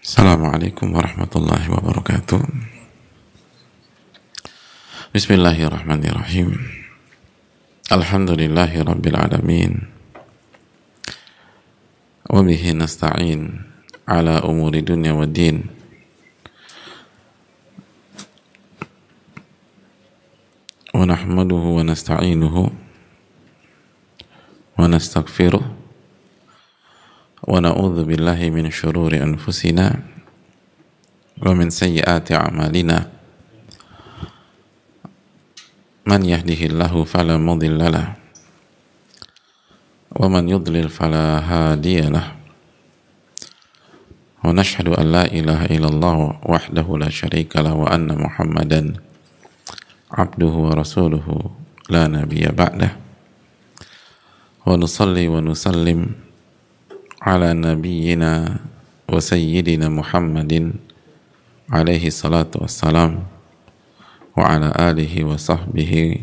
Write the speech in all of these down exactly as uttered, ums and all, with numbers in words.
Assalamualaikum warahmatullahi wabarakatuh. Bismillahirrahmanirrahim. Alhamdulillahi rabbil alamin. Wa bihi nasta'in ala umuri dunya wa din. Wa nahmaduhu wa nasta'inuhu wa nastaghfiruh. Wa na'udzu billahi min syururi anfusina wa min sayyiati a'malina. Man yahdihillahu fala mudilla lahu wa man yudlil fala hadiya lahu. Wa nashhadu an la ilaha illallah wahdahu la syarika lahu wa anna Muhammadan abduhu wa rasuluhu la nabiyya ba'dah. Wa nusalli wa nusallim ala nabiyyina wa sayyidina Muhammadin alaihi salatu wassalam wa ala alihi wa sahbihi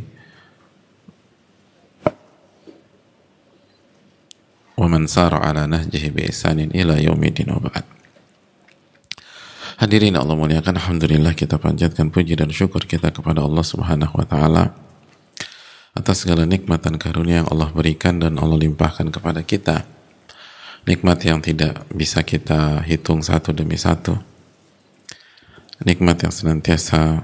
wa man sara ala nahjihi bi ihsanin ila yaumidin wa ba'd. Hadirin Allah muliakan, alhamdulillah kita panjatkan puji dan syukur kita kepada Allah Subhanahu wa taala atas segala nikmat dan karunia yang Allah berikan dan Allah limpahkan kepada kita. Nikmat yang tidak bisa kita hitung satu demi satu. Nikmat yang senantiasa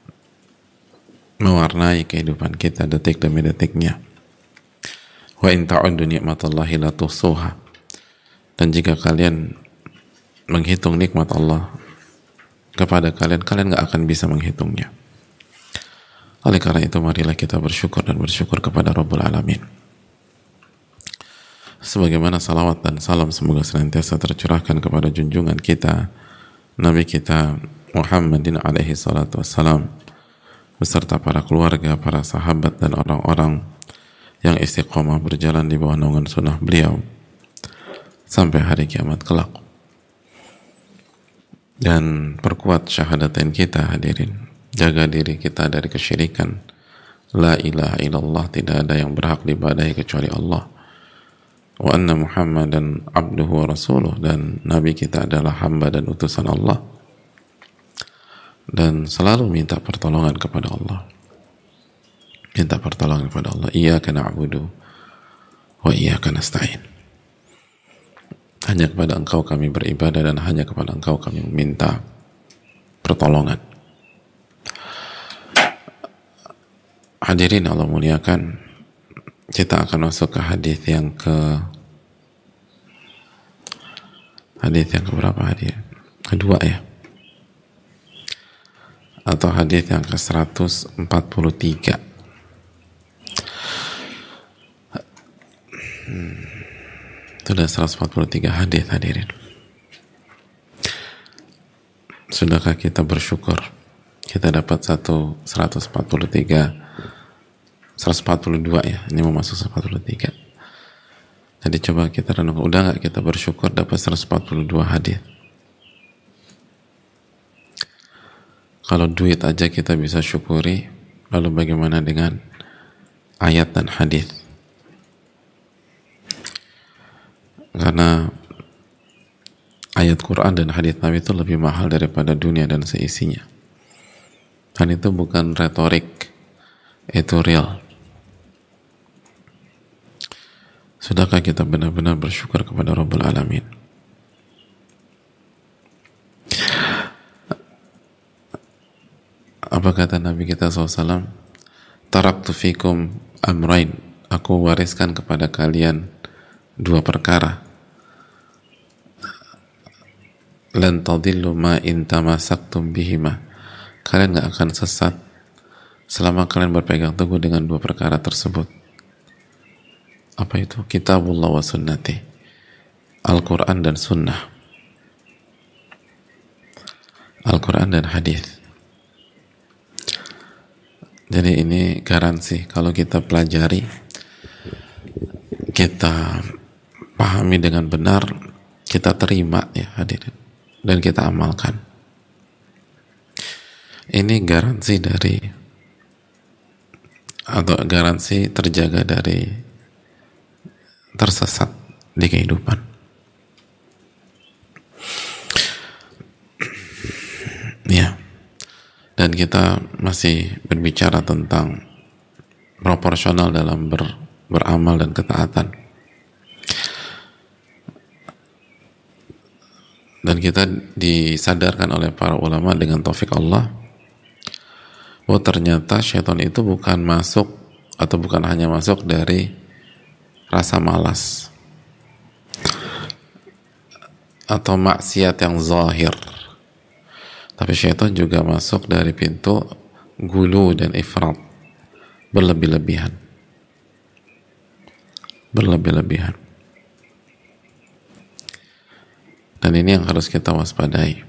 mewarnai kehidupan kita detik demi detiknya. Wa in ta'uddu ni'matallahi la tuhsuha. Dan jika kalian menghitung nikmat Allah kepada kalian, kalian gak akan bisa menghitungnya. Oleh karena itu, marilah kita bersyukur dan bersyukur kepada Rabbul Alamin. Sebagaimana salawat dan salam semoga senantiasa tercurahkan kepada junjungan kita, Nabi kita Muhammadin alaihi salatu wassalam, beserta para keluarga, para sahabat dan orang-orang yang istiqomah berjalan di bawah naungan sunnah beliau sampai hari kiamat kelak. Dan perkuat syahadatain kita, hadirin. Jaga diri kita dari kesyirikan. La ilaha illallah, tidak ada yang berhak diibadahi kecuali Allah. Wa anna Muhammadan abduhu wa rasuluh, dan Nabi kita adalah hamba dan utusan Allah. Dan selalu minta pertolongan kepada Allah. Minta pertolongan kepada Allah. Iyyaka na'budu wa iyyaka nasta'in. Hanya kepada Engkau kami beribadah dan hanya kepada Engkau kami meminta pertolongan. Hadirin Allah muliakan, kita akan masuk ke hadis yang ke hadis yang ke berapa hadis? Kedua ya. Atau hadis yang ke seratus empat puluh tiga. Hmm. Itu sudah seratus empat puluh tiga hadis, hadirin. Sudahkah kita bersyukur kita dapat satu seratus empat puluh tiga, seratus empat puluh dua ya, ini mau masuk seratus empat puluh tiga. Jadi coba kita renung, udah nggak kita bersyukur dapat seratus empat puluh dua hadis? Kalau duit aja kita bisa syukuri, lalu bagaimana dengan ayat dan hadis? Karena ayat Quran dan hadis Nabi itu lebih mahal daripada dunia dan seisinya. Dan itu bukan retorik, itu real. Sudahkah kita benar-benar bersyukur kepada Rabbul Alamin? Apa kata Nabi kita shallallahu alaihi wasallam? Taraktu fikum amrain, aku wariskan kepada kalian dua perkara. Lan tadillu ma in tamasaktum bihima, kalian gak akan sesat selama kalian berpegang teguh dengan dua perkara tersebut. Apa itu? Kitabullah wa sunnati, Al-Quran dan sunnah, Al-Quran dan hadis. Jadi ini garansi kalau kita pelajari, kita pahami dengan benar, kita terima ya hadirin, dan kita amalkan. Ini garansi dari, atau garansi terjaga dari tersesat di kehidupan. Ya, dan kita masih berbicara tentang proporsional dalam ber, beramal dan ketaatan. Dan kita disadarkan oleh para ulama dengan taufik Allah bahwa ternyata syaitan itu bukan masuk atau bukan hanya masuk dari rasa malas atau maksiat yang zahir, tapi syaitan juga masuk dari pintu gulu dan ifrat, berlebih-lebihan berlebih-lebihan dan ini yang harus kita waspadai.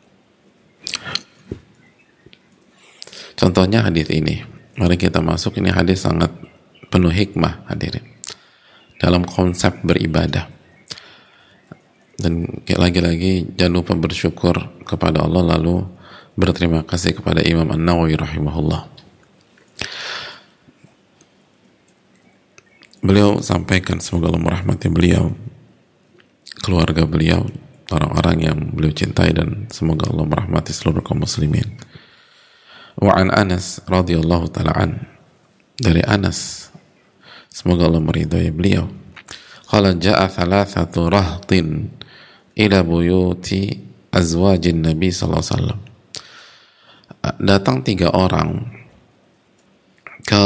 Contohnya hadis ini, mari kita masuk. Ini hadis sangat penuh hikmah hadirin dalam konsep beribadah. Dan lagi-lagi jangan lupa bersyukur kepada Allah, lalu berterima kasih kepada Imam An-Nawawi rahimahullah. Beliau sampaikan, semoga Allah merahmati beliau, keluarga beliau, orang-orang yang beliau cintai, dan semoga Allah merahmati seluruh kaum muslimin. Wa an Anas radhiyallahu ta'ala an, dari Anas, semoga Allah meridhai beliau, qala ja'a thalathatu rahtin ila buyuti azwajin Nabi sallallahu alaihi wasallam. Datang tiga orang ke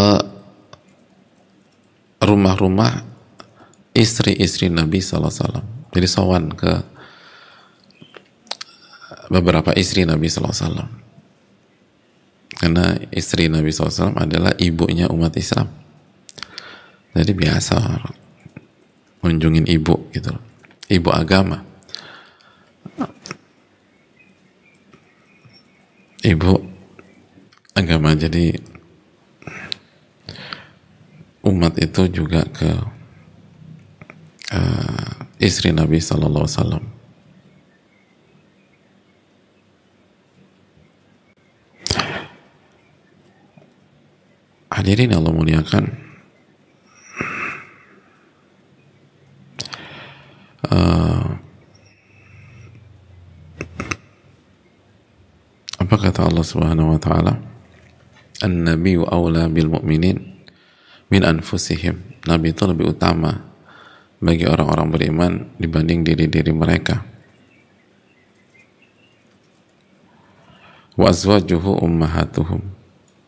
rumah-rumah istri-istri Nabi sallallahu alaihi wasallam. Jadi sowan ke beberapa istri Nabi sallallahu alaihi wasallam. Karena istri Nabi sallallahu alaihi wasallam adalah ibunya umat Islam. Jadi biasa mengunjungin ibu gitu, ibu agama, ibu agama. Jadi umat itu juga ke uh, istri Nabi sallallahu alaihi wasallam. Hadirin Allah muliakan, uh, apa kata Allah Subhanahu wa taala? An-nabiyyu aula bil mu'minin min anfusihim. Nabi itu lebih utama bagi orang-orang beriman dibanding diri-diri mereka. Wa azwajuhu ummahatuhum.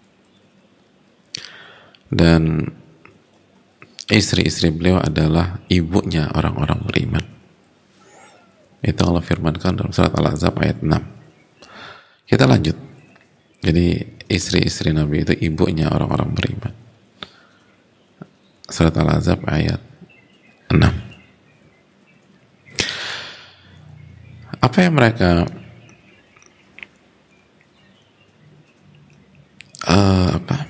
Dan istri-istri beliau adalah ibunya orang-orang beriman. Itu Allah firmankan dalam surat Al-Ahzab ayat enam. Kita lanjut. Jadi istri-istri Nabi itu ibunya orang-orang beriman. Surat Al-Ahzab ayat enam. Apa yang mereka uh, apa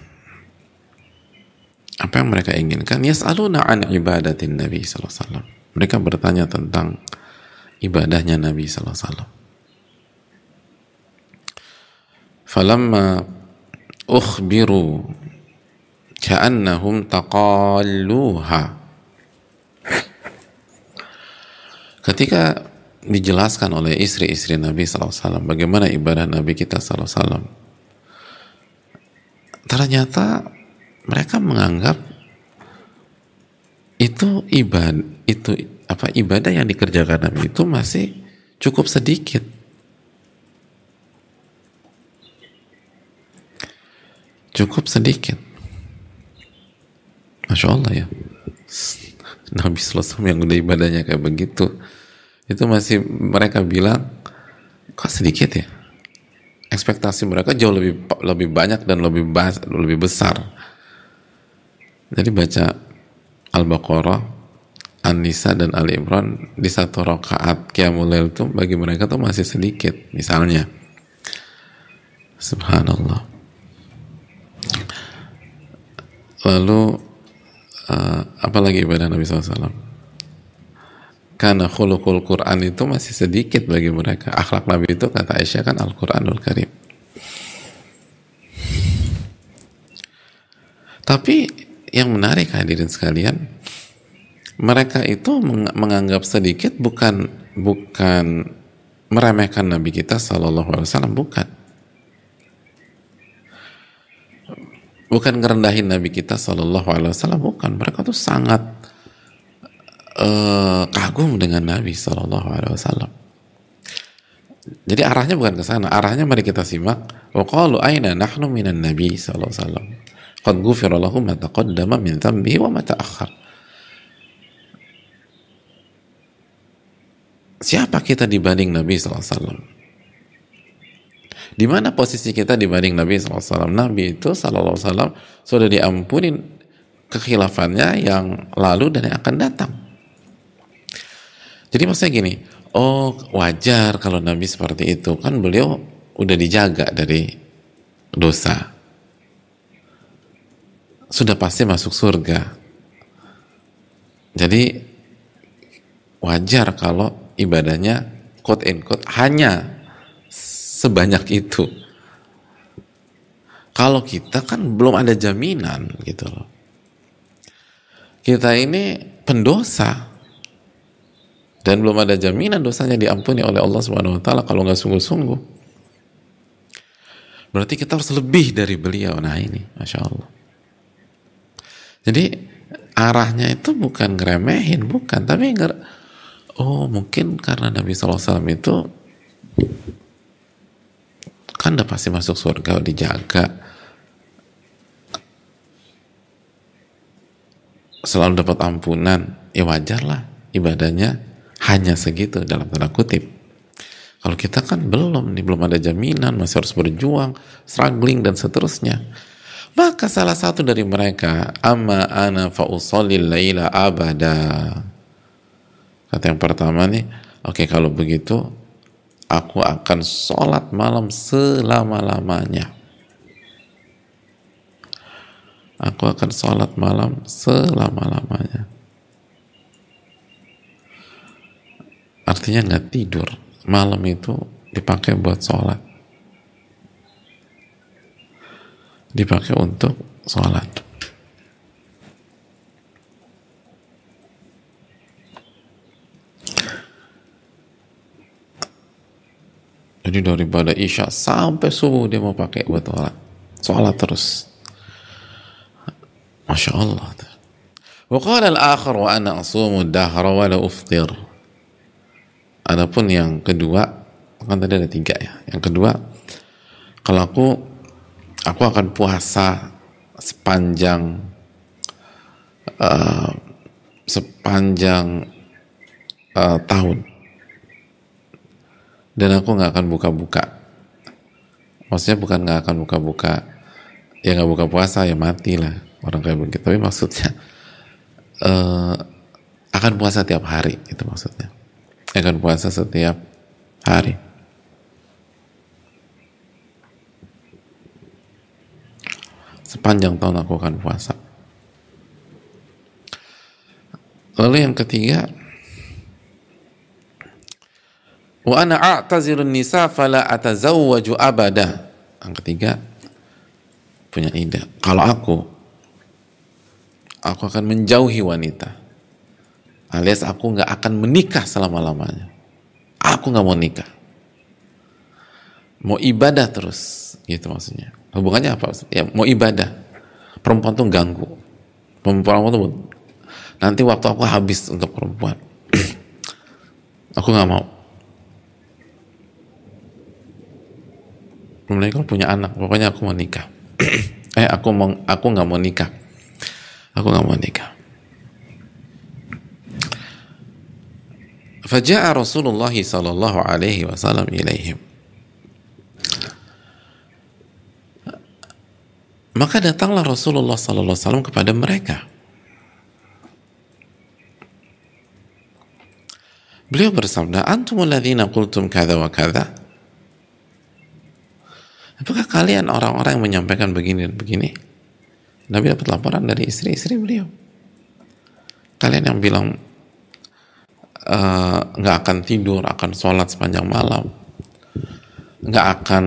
apa yang mereka inginkan? Yas'aluna an ibadatin Nabi sallallahu alaihi wasallam. Mereka bertanya tentang ibadahnya Nabi sallallahu alaihi wasallam. Falamma ukhbiru ka'annahum taqalluha. Ketika dijelaskan oleh istri-istri Nabi sallallahu alaihi wasallam bagaimana ibadah Nabi kita sallallahu alaihi wasallam, ternyata mereka menganggap itu ibadah, itu apa ibadah yang dikerjakan Nabi itu masih cukup sedikit. Cukup sedikit. Masya Allah ya. Nabi sallallahu alaihi wasallam yang udah ibadahnya kayak begitu, itu masih mereka bilang kok sedikit ya. Ekspektasi mereka jauh lebih lebih banyak dan lebih bas, lebih besar. Jadi baca Al-Baqarah, An-Nisa dan Ali Imran di satu rakaat Qiyamul Lail itu bagi mereka tuh masih sedikit misalnya. Subhanallah. Lalu uh, apalagi ibadah Nabi sallallahu alaihi wasallam? Karena khuluqul Quran itu masih sedikit bagi mereka. Akhlak Nabi itu kata Aisyah kan Al-Quranul Karim. Tapi yang menarik hadirin sekalian, mereka itu menganggap sedikit bukan bukan meremehkan Nabi kita sallallahu alaihi wasallam, bukan. bukan ngerendahin Nabi kita Shallallahu Alaihi Wasallam, bukan. Mereka tuh sangat uh, kagum dengan Nabi Shallallahu Alaihi Wasallam. Jadi arahnya bukan ke sana. Arahnya mari kita simak. Wa qalu aina nahnu minan Nabi sallallahu alaihi wasallam. Qad ghufira lahu ma taqaddama min dhanbihi wa ma ta'akhkhar. Siapa kita dibanding Nabi sallallahu alaihi wasallam? Di mana posisi kita dibanding Nabi sallallahu alaihi wasallam? Nabi itu sallallahu alaihi wasallam sudah diampuni kekhilafannya yang lalu dan yang akan datang. Jadi maksudnya gini, oh wajar kalau Nabi seperti itu, kan beliau udah dijaga dari dosa, sudah pasti masuk surga, jadi wajar kalau ibadahnya quote and quote hanya sebanyak itu. Kalau kita kan belum ada jaminan gitu loh, kita ini pendosa dan belum ada jaminan dosanya diampuni oleh Allah Subhanahu wa taala kalau nggak sungguh-sungguh. Berarti kita harus lebih dari beliau. Nah ini, Masya Allah. Jadi arahnya itu bukan ngeremehin, bukan, tapi nger oh mungkin karena Nabi shallallahu alaihi wasallam itu kan udah pasti masuk surga, dijaga, selalu dapat ampunan, ya wajarlah ibadahnya hanya segitu dalam tanda kutip. Kalau kita kan belum nih, belum ada jaminan, masih harus berjuang, struggling dan seterusnya. Maka salah satu dari mereka, amma ana fa usallil laila abada. Kata yang pertama nih, oke okay, kalau begitu aku akan sholat malam selama-lamanya. Aku akan sholat malam selama-lamanya. Artinya nggak tidur, malam itu dipakai buat sholat, dipakai untuk sholat. Jadi daripada isya sampai subuh dia mau pakai buat sholat, sholat terus. Masya Allah. Wa qala al-akhar wa ana asumu ad-dahra wa la uftir. Adapun yang kedua, kan tadi ada tiga ya. Yang kedua, kalau aku aku akan puasa sepanjang uh, sepanjang uh, tahun, dan aku nggak akan buka-buka. Maksudnya bukan nggak akan buka-buka, ya nggak buka puasa ya mati lah orang kayak begitu. Tapi maksudnya uh, akan puasa tiap hari, itu maksudnya. Akan puasa setiap hari. Sepanjang tahun aku akan puasa. Lalu yang ketiga, wa ana a'tazirun nisa fala atazawwaju abada. Yang ketiga, punya ide. Kalau aku aku akan menjauhi wanita, alias aku nggak akan menikah selama-lamanya. Aku nggak mau nikah, mau ibadah terus, gitu maksudnya. Hubungannya apa? Ya mau ibadah. Perempuan tuh ganggu. Perempuan tuh nanti waktu aku habis untuk perempuan. Aku nggak mau. Mulai kalau punya anak, pokoknya aku mau nikah. eh aku mau, aku nggak mau nikah. Aku nggak mau nikah. Faja'a Rasulullah sallallahu alaihi wasallam ilaihim. Maka datanglah Rasulullah sallallahu alaihi wasallam kepada mereka. Beliau bersabda, "Antumul ladzina qultum kadza wa kadza." Apakah kalian orang-orang yang menyampaikan begini dan begini? Nabi dapat laporan dari istri-istri beliau. Kalian yang bilang nggak uh, akan tidur, akan sholat sepanjang malam, nggak akan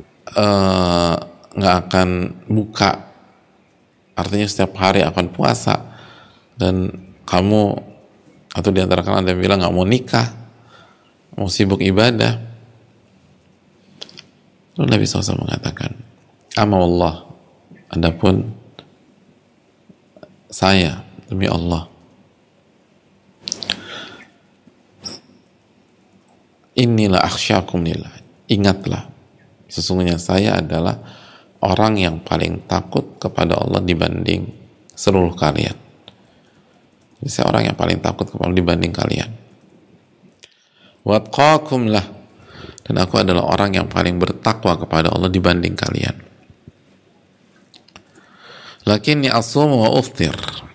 nggak uh, akan buka, artinya setiap hari akan puasa, dan kamu atau diantara kalian ada yang bilang nggak mau nikah, mau sibuk ibadah. Lalu Nabi shallallahu alaihi wasallam mengatakan, "Ama Allah, Adapun saya, demi Allah, inilah akhsyakum lillah, ingatlah, sesungguhnya saya adalah orang yang paling takut kepada Allah dibanding seluruh kalian. Jadi saya orang yang paling takut kepada Allah dibanding kalian. Watqakum lah, dan aku adalah orang yang paling bertakwa kepada Allah dibanding kalian. Lakinni asumu wa uftir,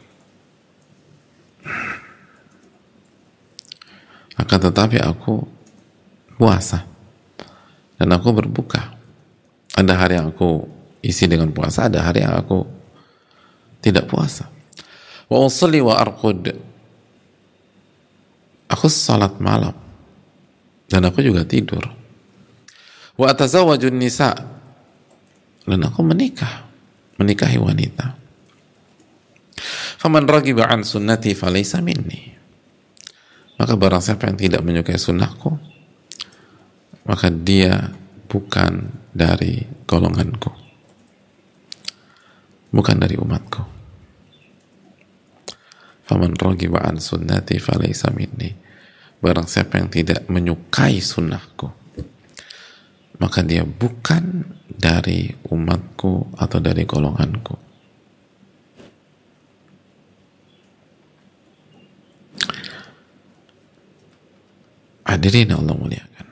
akan tetapi aku puasa dan aku berbuka. Ada hari yang aku isi dengan puasa, ada hari yang aku tidak puasa. Wa usalli wa arqud, aku salat malam dan aku juga tidur. Wa atazawwajun nisa, dan aku menikah, menikahi wanita. Faman ragiba an sunnati falaysa minni, maka barang siapa yang tidak menyukai sunnahku, maka dia bukan dari golonganku, bukan dari umatku. Faman ragiba an sunnati falaysa minni, barang siapa yang tidak menyukai sunnahku, maka dia bukan dari umatku atau dari golonganku. Hadirin Allah muliakan,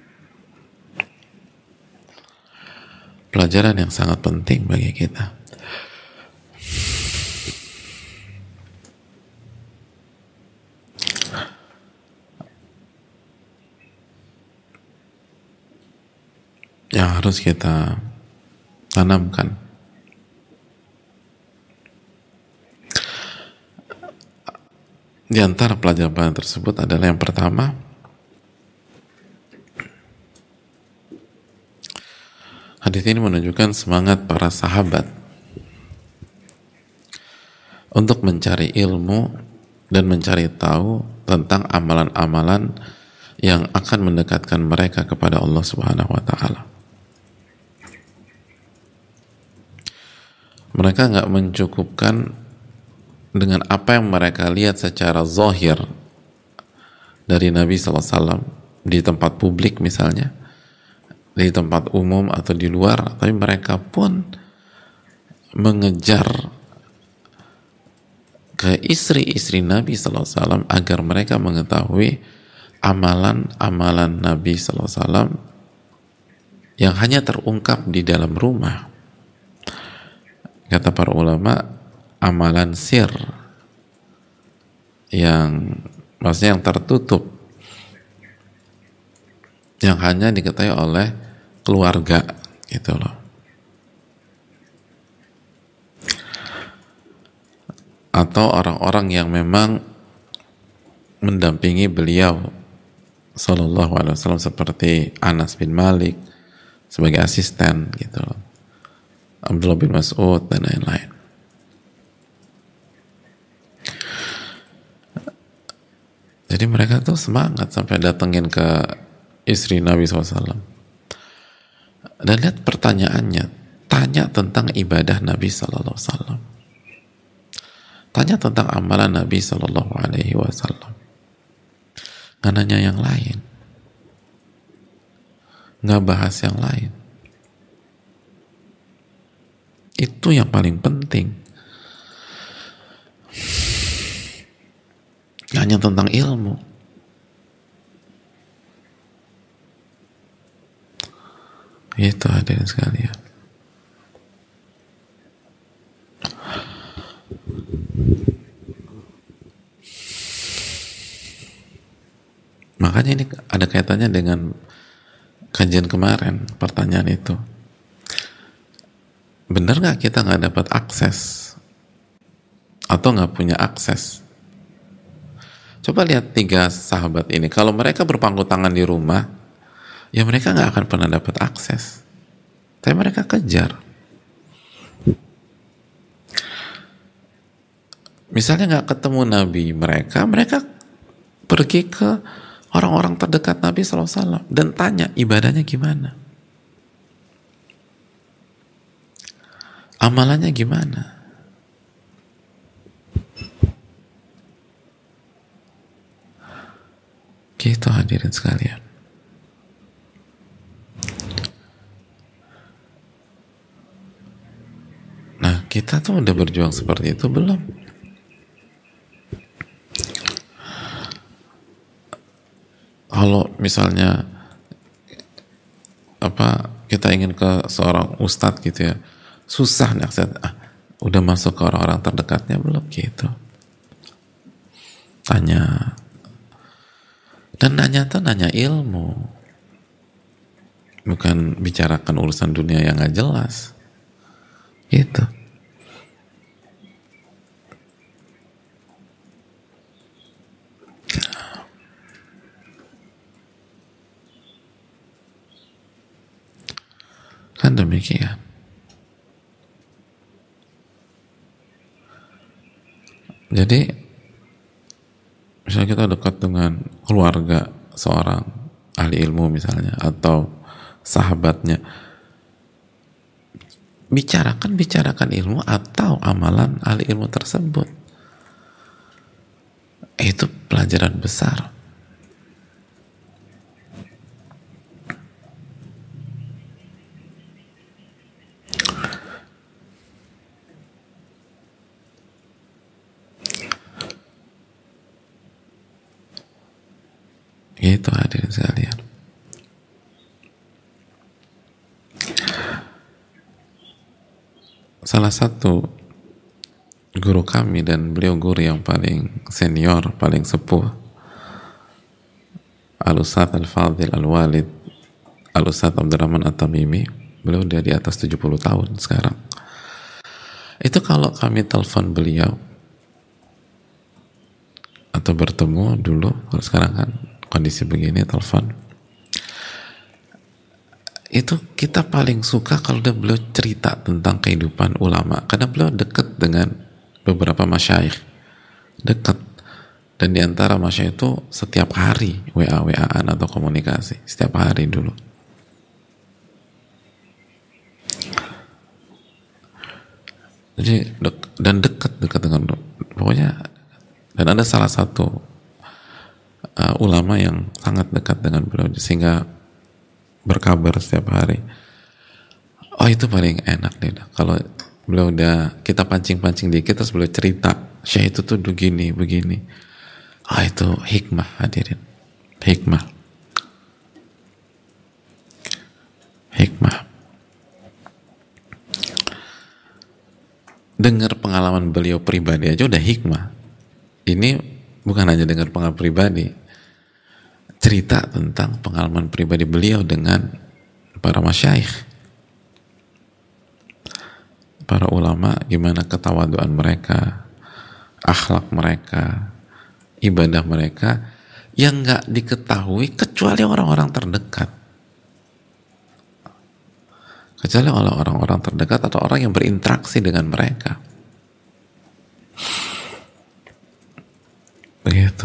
pelajaran yang sangat penting bagi kita. Yang harus kita tanamkan. Di antara pelajaran tersebut adalah yang pertama, hadis ini menunjukkan semangat para sahabat untuk mencari ilmu dan mencari tahu tentang amalan-amalan yang akan mendekatkan mereka kepada Allah Subhanahu wa Ta'ala. Mereka nggak mencukupkan dengan apa yang mereka lihat secara zahir dari Nabi sallallahu alaihi wasallam di tempat publik misalnya, di tempat umum atau di luar, tapi mereka pun mengejar ke istri-istri Nabi sallallahu alaihi wasallam agar mereka mengetahui amalan-amalan Nabi sallallahu alaihi wasallam yang hanya terungkap di dalam rumah. Kata para ulama, amalan sir yang maksudnya yang tertutup, yang hanya diketahui oleh keluarga gitu loh. Atau orang-orang yang memang mendampingi beliau sallallahu alaihi wasallam seperti Anas bin Malik sebagai asisten gitu loh, Abdullah bin Mas'ud dan lain-lain. Jadi mereka tuh semangat sampai datengin ke istri Nabi shallallahu alaihi wasallam. Dan lihat pertanyaannya, tanya tentang ibadah Nabi shallallahu alaihi wasallam, tanya tentang amalan Nabi shallallahu alaihi wasallam. Nggak nanya yang lain, nggak bahas yang lain. Itu yang paling penting. Hanya tentang ilmu. Itu hadirin sekalian. Makanya ini ada kaitannya dengan kajian kemarin, pertanyaan itu. Benar nggak kita nggak dapat akses atau nggak punya akses? Coba lihat tiga sahabat ini, kalau mereka berpangku tangan di rumah, ya mereka nggak akan pernah dapat akses. Tapi mereka kejar. Misalnya nggak ketemu Nabi mereka, mereka pergi ke orang-orang terdekat Nabi shallallahu alaihi wasallam dan tanya ibadahnya gimana. Amalannya gimana? Gitu hadirin sekalian. Nah, kita tuh udah berjuang seperti itu belum? Kalau misalnya apa kita ingin ke seorang ustadz gitu ya, susah nih akses. Ah, udah masuk ke orang-orang terdekatnya belum gitu? Tanya. Dan nanya tuh nanya ilmu, bukan bicarakan urusan dunia yang gak jelas gitu. Kan demikian. Jadi misalnya kita dekat dengan keluarga seorang ahli ilmu misalnya, atau sahabatnya, bicarakan bicarakan ilmu atau amalan ahli ilmu tersebut. Itu pelajaran besar. Itu hadirin sekalian. Salah satu guru kami, dan beliau guru yang paling senior, paling sepuh, Al-Ustadz Al-Fadhil Al-Walid Al-Ustadz Abdurrahman At-Tamimi, beliau udah di atas tujuh puluh tahun sekarang. Itu kalau kami telepon beliau atau bertemu dulu, kalau sekarang kan kondisi begini telepon, itu kita paling suka kalau dia beliau cerita tentang kehidupan ulama, karena beliau dekat dengan beberapa masyayikh, dekat, dan diantara masyayikh itu setiap hari W A W A-an atau komunikasi setiap hari dulu. Jadi dek, dan dekat dekat dengan pokoknya. Dan ada salah satu uh, ulama yang sangat dekat dengan beliau sehingga berkabar setiap hari. Oh, itu paling enak nih kalau beliau udah kita pancing-pancing dikit terus beliau cerita, Syekh itu tuh begini begini. Ah, itu hikmah hadirin, hikmah, hikmah. Dengar pengalaman beliau pribadi aja udah hikmah. Ini bukan hanya dengar pengalaman pribadi, cerita tentang pengalaman pribadi beliau dengan para masyayikh, para ulama, gimana ketawaduan mereka, akhlak mereka, ibadah mereka yang nggak diketahui kecuali orang-orang terdekat, kecuali oleh orang-orang terdekat atau orang yang berinteraksi dengan mereka. Begitu.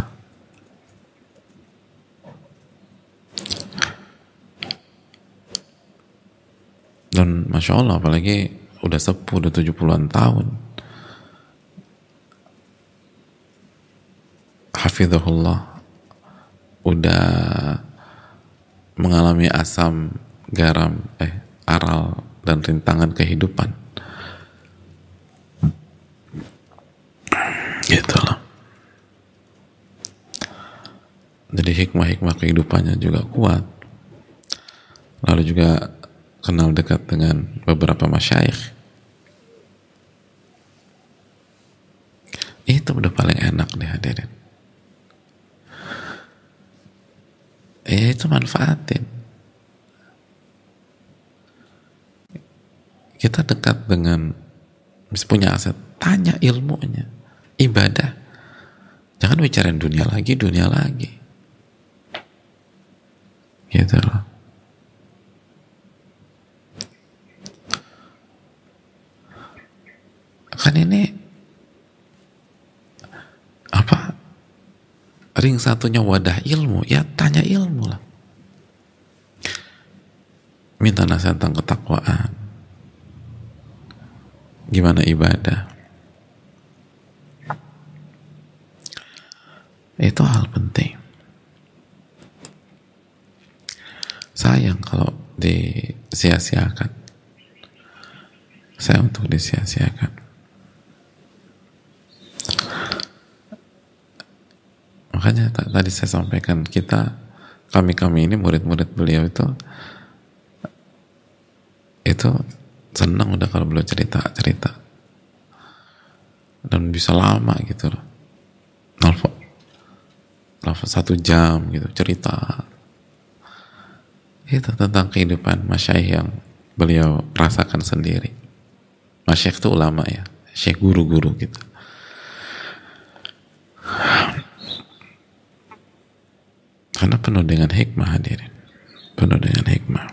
Dan Masya Allah, apalagi udah sepuh, udah tujuh puluhan tahun, hafizahullah, udah mengalami asam, garam, eh aral dan rintangan kehidupan. Gitu loh. Jadi hikmah-hikmah kehidupannya juga kuat. Lalu juga kenal dekat dengan beberapa masyayikh. Itu udah paling enak deh hadirin. Ya itu manfaatin. Kita dekat dengan, bisa punya aset, tanya ilmunya, ibadah. Jangan bicarain dunia lagi, dunia lagi. Gitu loh. Kan ini apa, ring satunya wadah ilmu, ya tanya ilmu lah, minta nasihat tentang ketakwaan, gimana ibadah. Itu hal penting. Sayang kalau disia-siakan. Saya untuk disia-siakan. Makanya tadi saya sampaikan, kita kami-kami ini murid-murid beliau itu itu senang udah kalau beliau cerita-cerita dan bisa lama gitu loh, nelfon nelfon satu jam gitu cerita itu tentang kehidupan masyayikh yang beliau rasakan sendiri. Masyayikh itu ulama ya, syekh guru-guru gitu. Karena penuh dengan hikmah, hadirin, penuh dengan hikmah.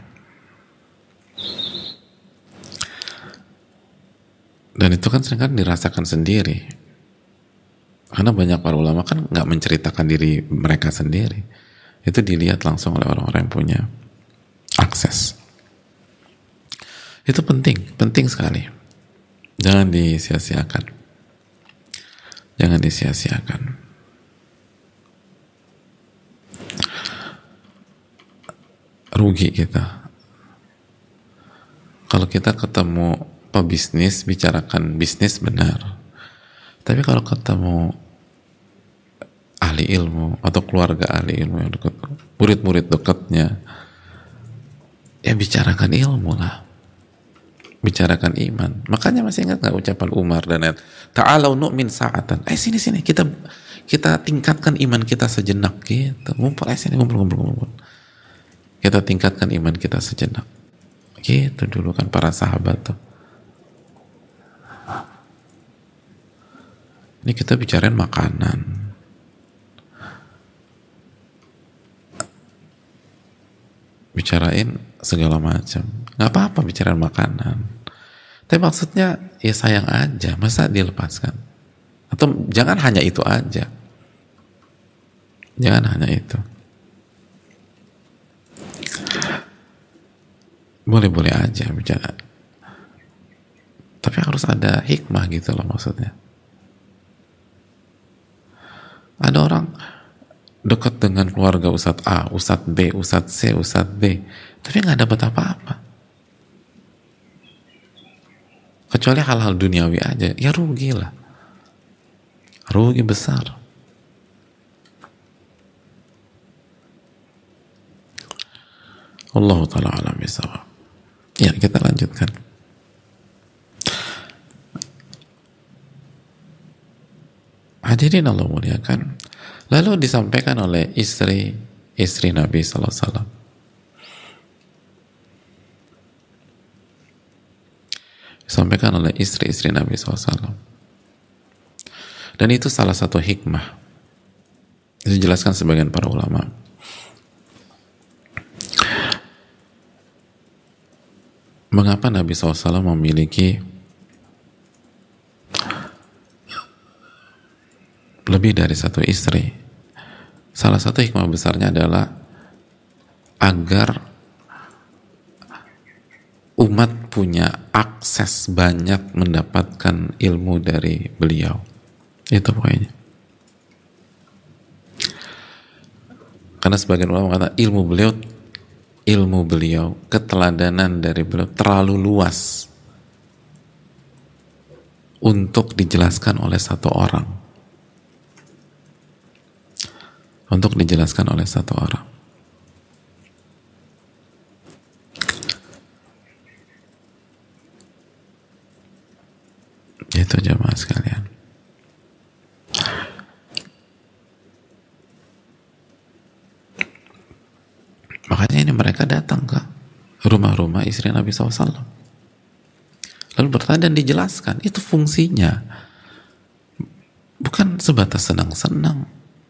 Dan itu kan sering kan dirasakan sendiri. Karena banyak para ulama kan nggak menceritakan diri mereka sendiri. Itu dilihat langsung oleh orang-orang yang punya akses. Itu penting, penting sekali. Jangan disia-siakan. Jangan disia-siakan. Rugi kita. Kalau kita ketemu pebisnis, bicarakan bisnis benar. Tapi kalau ketemu ahli ilmu atau keluarga ahli ilmu yang dekat, murid-murid dekatnya, ya bicarakan ilmu lah, bicarakan iman. Makanya masih ingat nggak ucapan Umar dan ayat ta'alau nu'min sa'atan, eh sini sini kita kita tingkatkan iman kita sejenak gitu, ngumpul eh sini ngumpul ngumpul ngumpul, kita tingkatkan iman kita sejenak gitu. Dulu kan para sahabat tuh. Ini kita bicarain makanan, bicarain segala macam, nggak apa-apa bicarain makanan. Tapi maksudnya ya sayang aja, masa dilepaskan? Atau jangan hanya itu aja, jangan hanya itu. Boleh-boleh aja bicara, tapi harus ada hikmah gitu loh maksudnya. Ada orang dekat dengan keluarga Ustadz A, Ustadz B, Ustadz C, Ustadz D, tapi nggak dapat apa-apa. Kecuali hal-hal duniawi aja, ya rugi lah. Rugi besar. Allahu ta'ala alam bisawab. Ya, kita lanjutkan. Hadirin Allah muliakan. Lalu disampaikan oleh istri istri Nabi sallallahu alaihi wasallam. Disampaikan oleh istri-istri Nabi sallallahu alaihi wasallam. Dan itu salah satu hikmah. Itu dijelaskan sebagian para ulama. Mengapa Nabi sallallahu alaihi wasallam memiliki lebih dari satu istri? Salah satu hikmah besarnya adalah agar umat punya akses banyak mendapatkan ilmu dari beliau. Itu poinnya. Karena sebagian ulama kata ilmu beliau ilmu beliau, keteladanan dari beliau terlalu luas untuk dijelaskan oleh satu orang. Untuk dijelaskan oleh satu orang. Itu jemaah sekalian. Makanya ini mereka datang ke rumah-rumah istri Nabi shallallahu alaihi wasallam. Lalu bertanya dan dijelaskan. Itu fungsinya. Bukan sebatas senang-senang.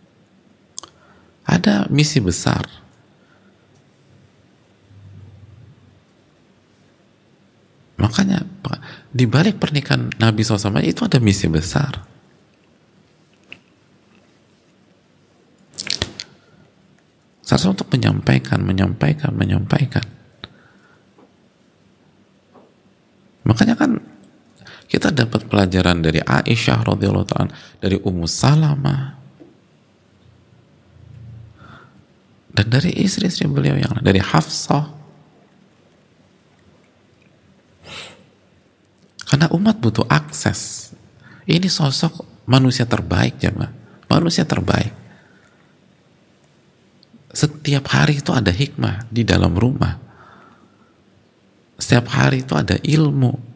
Ada misi besar. Makanya di balik pernikahan Nabi shallallahu alaihi wasallam itu ada misi besar. Seharusnya untuk menyampaikan, menyampaikan, menyampaikan. Makanya kan kita Kita dapat pelajaran dari Aisyah radhiyallahu ta'ala, dari Ummu Salamah, dan dari istri-istri beliau yang lain, dari Hafsah. Karena umat butuh akses. Ini sosok manusia terbaik, jemaah. Manusia terbaik. Setiap hari itu ada hikmah di dalam rumah. Setiap hari itu ada ilmu.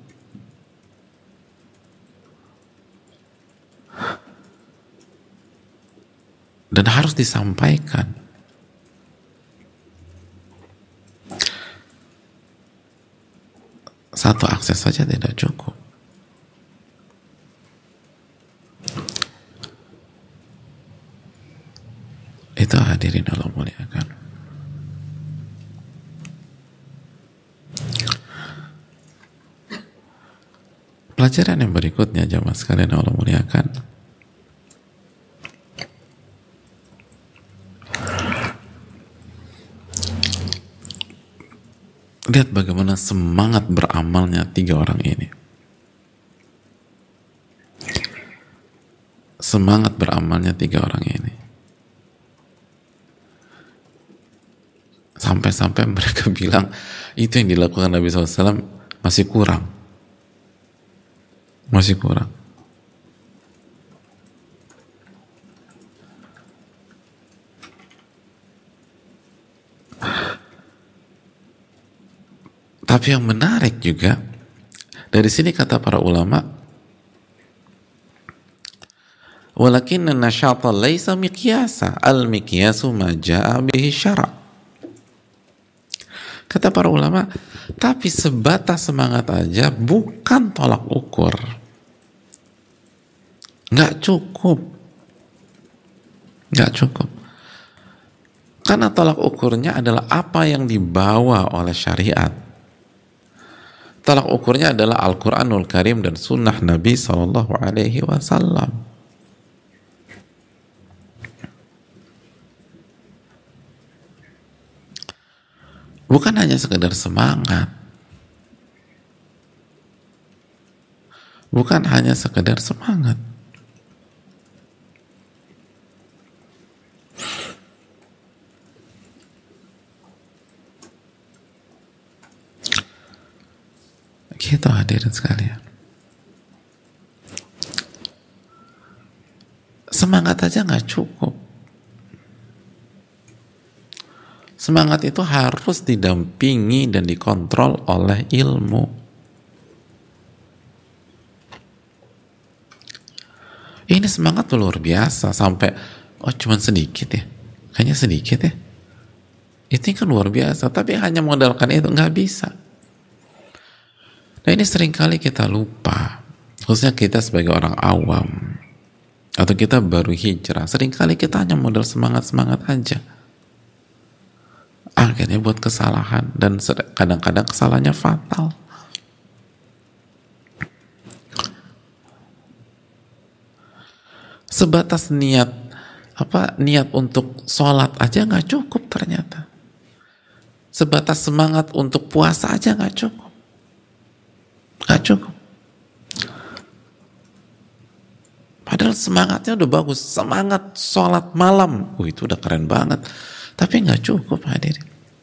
Dan harus disampaikan. Satu akses saja tidak cukup. Itu hadirin Allah muliakan. Pelajaran yang berikutnya jemaah sekalian Allah muliakan, lihat bagaimana semangat beramalnya tiga orang ini. Semangat beramalnya tiga orang ini. Sampai-sampai mereka bilang itu yang dilakukan Nabi shallallahu alaihi wasallam masih kurang. Masih kurang. Tapi yang menarik juga, dari sini kata para ulama, walakinna nasyata laisa miqyasa, al-miqyasu ma jaa bihi syara'. Kata para ulama, tapi sebatas semangat aja bukan tolak ukur. Nggak cukup. Nggak cukup. Karena tolak ukurnya adalah apa yang dibawa oleh syariat. Tolak ukurnya adalah Al-Quranul Karim dan Sunnah Nabi Sallallahu Alaihi Wasallam. Bukan hanya sekedar semangat. Bukan hanya sekedar semangat. Gitu hadirin sekalian. Semangat aja nggak cukup. Semangat itu harus didampingi dan dikontrol oleh ilmu. Ini semangat tuh luar biasa sampai oh cuman sedikit ya, kayaknya sedikit ya. Itu kan luar biasa, tapi hanya modalkan itu nggak bisa. Nah ini seringkali kita lupa, khususnya kita sebagai orang awam atau kita baru hijrah, seringkali kita hanya modal semangat-semangat aja. Akhirnya buat kesalahan dan kadang-kadang kesalahannya fatal. Sebatas niat apa niat untuk sholat aja nggak cukup ternyata. Sebatas semangat untuk puasa aja nggak cukup. Nggak cukup. Padahal semangatnya udah bagus, semangat sholat malam, oh, itu udah keren banget. Tapi nggak cukup hadirin,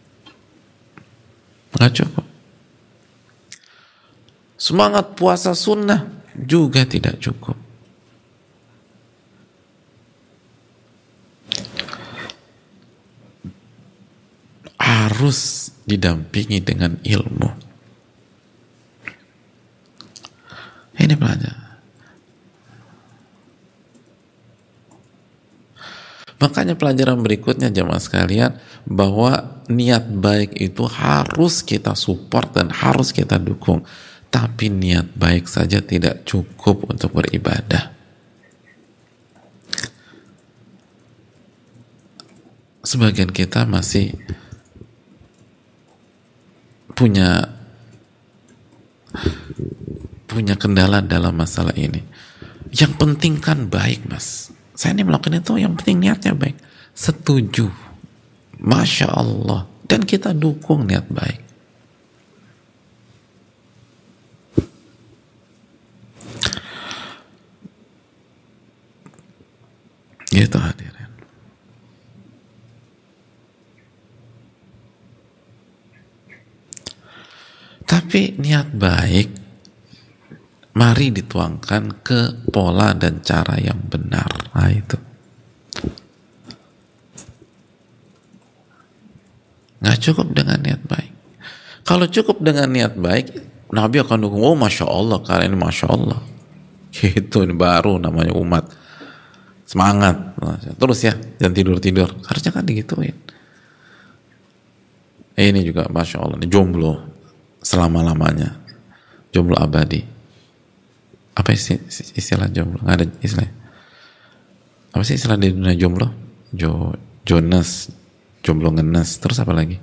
nggak cukup. Semangat puasa sunnah juga tidak cukup. Harus didampingi dengan ilmu. Ini pelajaran. Makanya pelajaran berikutnya jemaah sekalian, bahwa niat baik itu harus kita support dan harus kita dukung. Tapi niat baik saja tidak cukup untuk beribadah. Sebagian kita masih punya punya kendala dalam masalah ini. Yang penting kan baik, mas. Saya ini melakukan itu, yang penting niatnya baik. Setuju. Masya Allah. Dan kita dukung niat baik. Tapi niat baik mari dituangkan ke pola dan cara yang benar. Nah itu. Nggak cukup dengan niat baik. Kalau cukup dengan niat baik, Nabi akan dukung, oh Masya Allah, kalian ini Masya Allah. Gitu, ini baru namanya umat. Semangat. Terus ya, jangan tidur-tidur. Harusnya kan digituin. Eh, ini juga Masya Allah, ini jomblo selama-lamanya. Jomblo abadi. Apa istilah jomblo? Nggak ada istilah. Apa sih istilah di dunia jomblo? Jo, Jonas, jomblo ngenes. Terus apa lagi?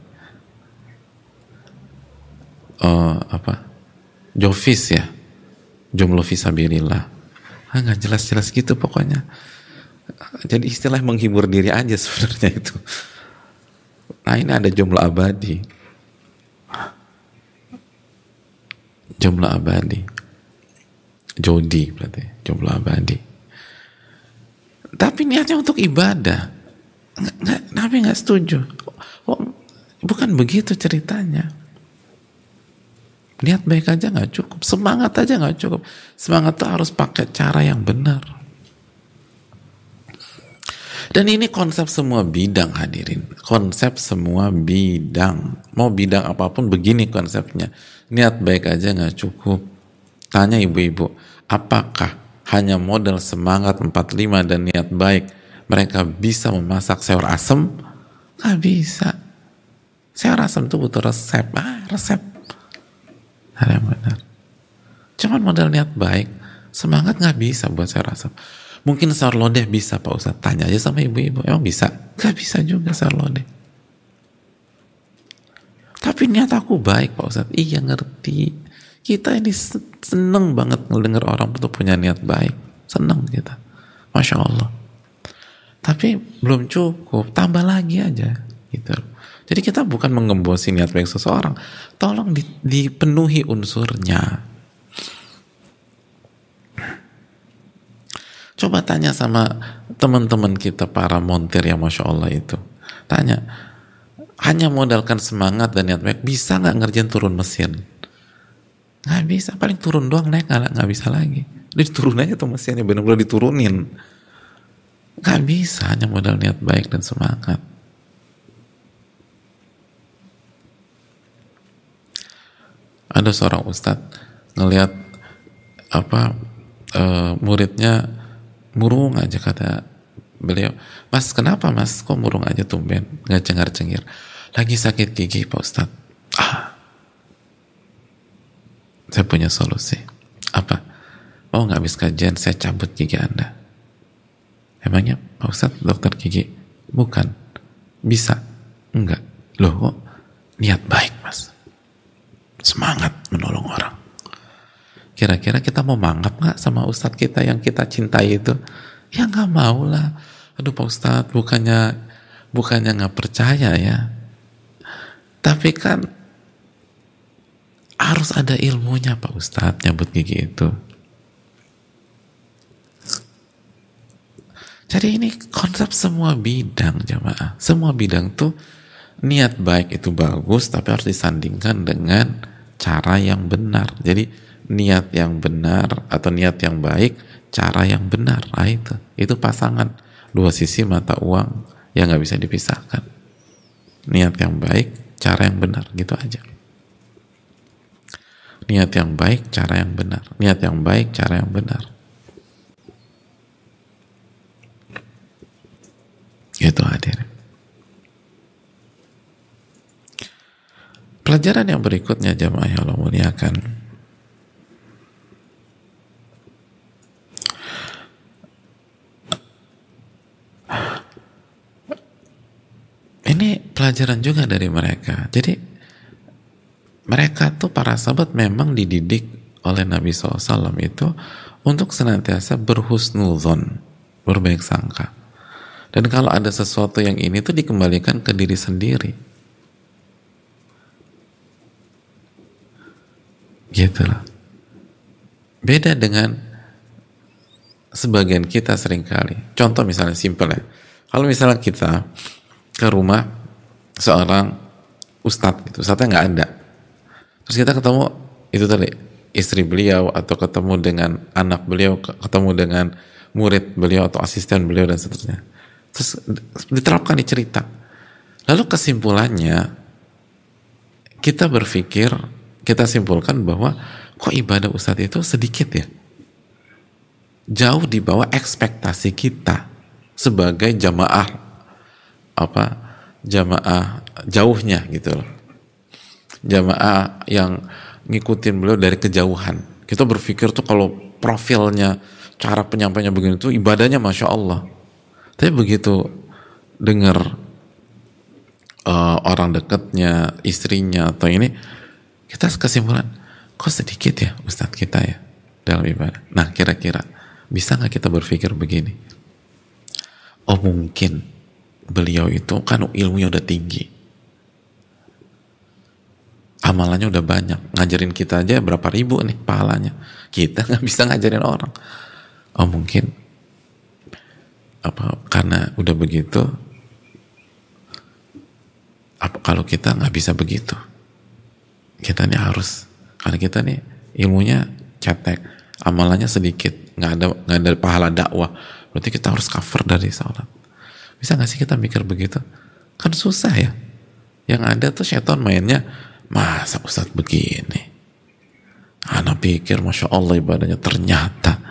Uh, apa? Jovis ya? Jomblo fisabilillah. Ah, nggak jelas-jelas gitu pokoknya. Jadi istilah menghibur diri aja sebenarnya itu. Nah ini ada jomblo abadi. Jomblo abadi. Jodi berarti. Jomblo abadi. Tapi niatnya untuk ibadah. Nggak, nggak, Nabi nggak setuju. Oh, bukan begitu ceritanya. Niat baik aja nggak cukup. Semangat aja nggak cukup. Semangat tuh harus pakai cara yang benar. Dan ini konsep semua bidang hadirin. Konsep semua bidang. Mau bidang apapun begini konsepnya. Niat baik aja nggak cukup. Tanya ibu-ibu, apakah hanya modal semangat empat puluh lima dan niat baik mereka bisa memasak sayur asem? Nggak bisa. Sayur asem itu butuh resep. Ah, resep. Ada yang benar. Cuman modal niat baik, semangat nggak bisa buat sayur asem. Mungkin sayur lodeh bisa Pak Ustadz. Tanya aja sama ibu-ibu. Emang bisa? Nggak bisa juga sayur lodeh. Tapi niat aku baik Pak Ustadz. Iya ngerti. Kita ini seneng banget ngedenger orang itu punya niat baik. Seneng kita. Masya Allah. Tapi belum cukup. Tambah lagi aja. Gitu. Jadi kita bukan mengembosi niat baik seseorang. Tolong di, dipenuhi unsurnya. Coba tanya sama teman-teman kita para montir yang Masya Allah itu. Tanya, hanya modalkan semangat dan niat baik, bisa nggak ngerjain turun mesin? Nggak bisa, paling turun doang, naik nggak, nggak bisa lagi. Diturun aja tuh mesinnya, benar-benar diturunin. Nggak bisa, hanya modal niat baik dan semangat. Ada seorang ustadz ngelihat apa uh, muridnya murung aja, kata beliau, mas kenapa mas kok murung aja tumben, nggak cengar-cengir? Lagi sakit gigi Pak Ustadz. Ah, saya punya solusi. Apa? Mau nggak habis kajian saya cabut gigi anda? Emangnya Pak Ustadz dokter gigi? Bukan. Bisa? Enggak. Loh kok niat baik mas, semangat menolong orang. Kira-kira kita mau mangap nggak sama ustadz kita yang kita cintai itu? Ya nggak mau lah. Aduh Pak Ustadz, bukannya bukannya nggak percaya ya, tapi kan harus ada ilmunya Pak Ustadz nyabut gigi itu. Jadi ini konsep semua bidang jamaah. Semua bidang tuh niat baik itu bagus, tapi harus disandingkan dengan cara yang benar. Jadi niat yang benar atau niat yang baik, cara yang benar, nah itu itu pasangan dua sisi mata uang yang nggak bisa dipisahkan. Niat yang baik, cara yang benar, gitu aja. Niat yang baik, cara yang benar. Niat yang baik, cara yang benar. Gitu hadirin. Pelajaran yang berikutnya jamaah yang Allah muliakan. Ini pelajaran juga dari mereka. Jadi mereka tuh para sahabat memang dididik oleh Nabi shallallahu alaihi wasallam itu untuk senantiasa berhusnudzon, berbaik sangka. Dan kalau ada sesuatu yang ini tuh dikembalikan ke diri sendiri. Gitu loh. Beda dengan sebagian kita seringkali. Contoh misalnya simpel ya. Kalau misalnya kita ke rumah seorang ustadz gitu, ustadznya nggak ada. Terus kita ketemu itu tadi istri beliau atau ketemu dengan anak beliau, ketemu dengan murid beliau atau asisten beliau dan seterusnya. Terus diterapkan di cerita. Lalu kesimpulannya kita berpikir, kita simpulkan bahwa kok ibadah Ustadz itu sedikit ya? Jauh di bawah ekspektasi kita sebagai jamaah apa? Jamaah jauhnya gitu loh. Jamaah yang ngikutin beliau dari kejauhan. Kita berpikir tuh kalau profilnya, cara penyampainya begini tuh ibadahnya Masya Allah. Tapi begitu dengar uh, orang dekatnya, istrinya atau ini, kita kesimpulan, kok sedikit ya Ustadz kita ya dalam ibadah. Nah kira-kira bisa nggak kita berpikir begini? Oh mungkin beliau itu kan ilmunya udah tinggi, amalannya udah banyak, ngajarin kita aja berapa ribu nih pahalanya, kita nggak bisa ngajarin orang. Oh mungkin apa karena udah begitu, apa kalau kita nggak bisa begitu, kita nih harus, karena kita nih ilmunya cetek, amalannya sedikit, nggak ada nggak ada pahala dakwah, berarti kita harus cover dari sholat. Bisa nggak sih kita mikir begitu? Kan susah ya. Yang ada tuh setan mainnya, masa Ustadz begini? Anak pikir Masya Allah ibadahnya, ternyata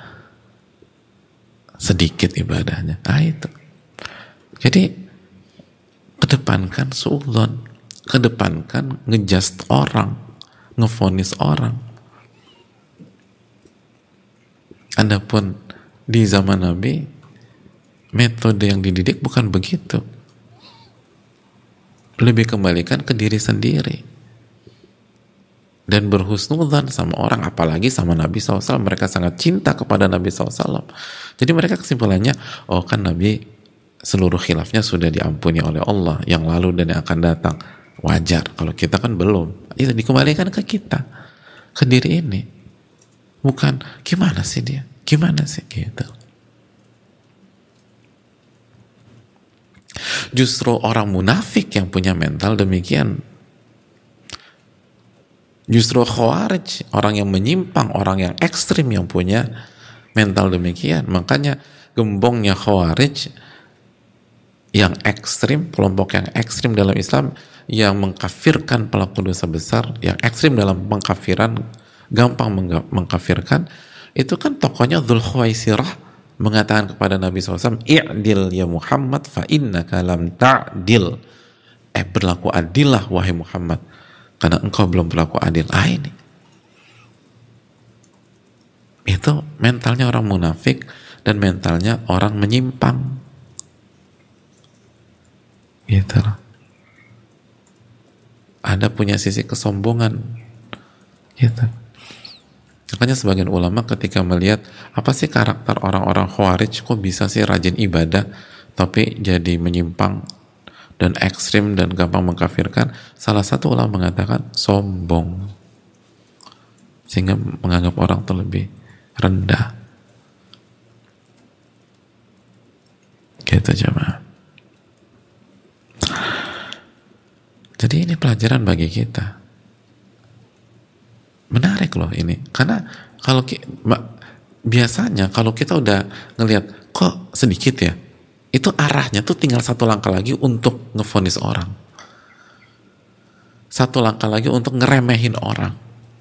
sedikit ibadahnya. Ah itu. Jadi kedepankan suudzon, kedepankan ngejust orang, ngevonis orang. Adapun di zaman Nabi metode yang dididik bukan begitu. Lebih kembalikan ke diri sendiri dan berhusnudzan sama orang, apalagi sama Nabi shallallahu alaihi wasallam. Mereka sangat cinta kepada Nabi shallallahu alaihi wasallam. Jadi mereka kesimpulannya, oh kan Nabi seluruh khilafnya sudah diampuni oleh Allah yang lalu dan yang akan datang, wajar. Kalau kita kan belum. Itu dikembalikan ke kita, ke diri ini, bukan gimana sih dia, gimana sih gitu. Justru orang munafik yang punya mental demikian. Justru khawarij, orang yang menyimpang, orang yang ekstrim yang punya mental demikian. Makanya gembongnya khawarij yang ekstrim, kelompok yang ekstrim dalam Islam, yang mengkafirkan pelaku dosa besar, yang ekstrim dalam pengkafiran, gampang mengkafirkan, itu kan tokohnya Dzul Khuwaisirah mengatakan kepada Nabi shallallahu alaihi wasallam, i'dil ya Muhammad fa innaka lam ta'dil. Eh berlaku adillah wahai Muhammad, karena engkau belum berlaku adil. Ah ini. Itu mentalnya orang munafik dan mentalnya orang menyimpang. Gitu loh. Ada punya sisi kesombongan. Gitu. Makanya sebagian ulama ketika melihat apa sih karakter orang-orang khawarij, kok bisa sih rajin ibadah tapi jadi menyimpang dan ekstrim dan gampang mengkafirkan, salah satu ulama mengatakan sombong, sehingga menganggap orang itu lebih rendah. Gitu jemaah. Jadi ini pelajaran bagi kita. Menarik loh ini, karena kalau biasanya kalau kita udah ngelihat kok sedikit ya, itu arahnya tuh tinggal satu langkah lagi untuk ngevonis orang, satu langkah lagi untuk ngeremehin orang,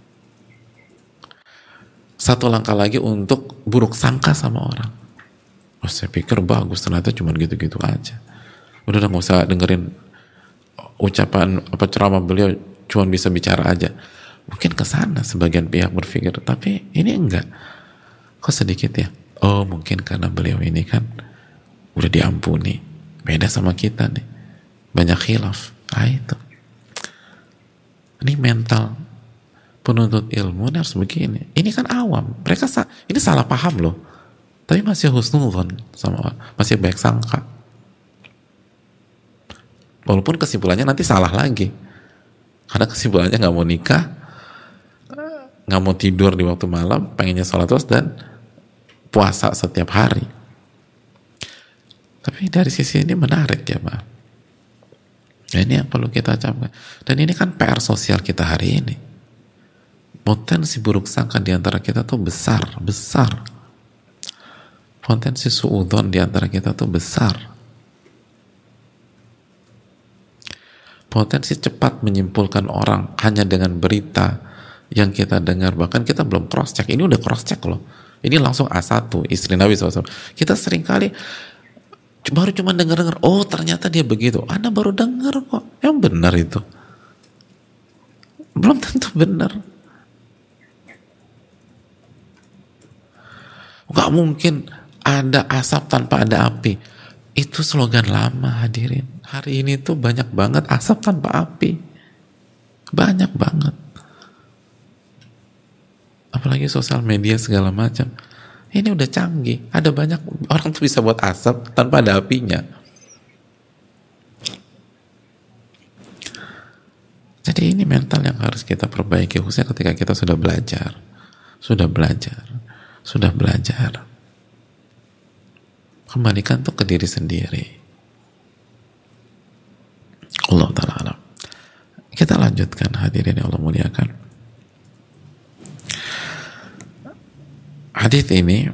satu langkah lagi untuk buruk sangka sama orang. Oh, saya pikir bagus, ternyata cuma gitu-gitu aja. Udah nggak usah dengerin ucapan apa ceramah beliau, cuma bisa bicara aja. Mungkin ke sana sebagian pihak berpikir, tapi ini enggak. Kok sedikit ya? Oh, mungkin karena beliau ini kan udah diampuni. Beda sama kita nih. Banyak khilaf. Ah itu. Ini mental penuntut ilmu ini harus begini. Ini kan awam. Mereka sa- ini salah paham loh. Tapi masih husnudzon sama orang. Masih baik sangka. Walaupun kesimpulannya nanti salah lagi. Karena kesimpulannya nggak mau nikah, nggak mau tidur di waktu malam, pengennya sholat terus dan puasa setiap hari. Tapi dari sisi ini menarik ya Pak. Nah, ini yang perlu kita camkan. Dan ini kan P R sosial kita hari ini. Potensi buruk sangka di antara kita tuh besar, besar. Potensi suudzon di antara kita tuh besar. Potensi cepat menyimpulkan orang hanya dengan berita yang kita dengar, bahkan kita belum cross check. Ini udah cross check loh. Ini langsung A satu, istri Nabi shallallahu alaihi wasallam. Kita seringkali baru cuma dengar-dengar, oh ternyata dia begitu. Anda baru dengar kok. Yang benar itu belum tentu benar. Gak mungkin ada asap tanpa ada api. Itu slogan lama, hadirin. Hari ini tuh banyak banget asap tanpa api. Banyak banget. Apalagi sosial media segala macam. Ini udah canggih. Ada banyak orang tuh bisa buat asap tanpa ada apinya. Jadi ini mental yang harus kita perbaiki, khususnya ketika kita sudah belajar. Sudah belajar. Sudah belajar. Kembalikan tuh ke diri sendiri. Allah Ta'ala alam. Kita lanjutkan, hadirin yang Allah muliakan. Hadits ini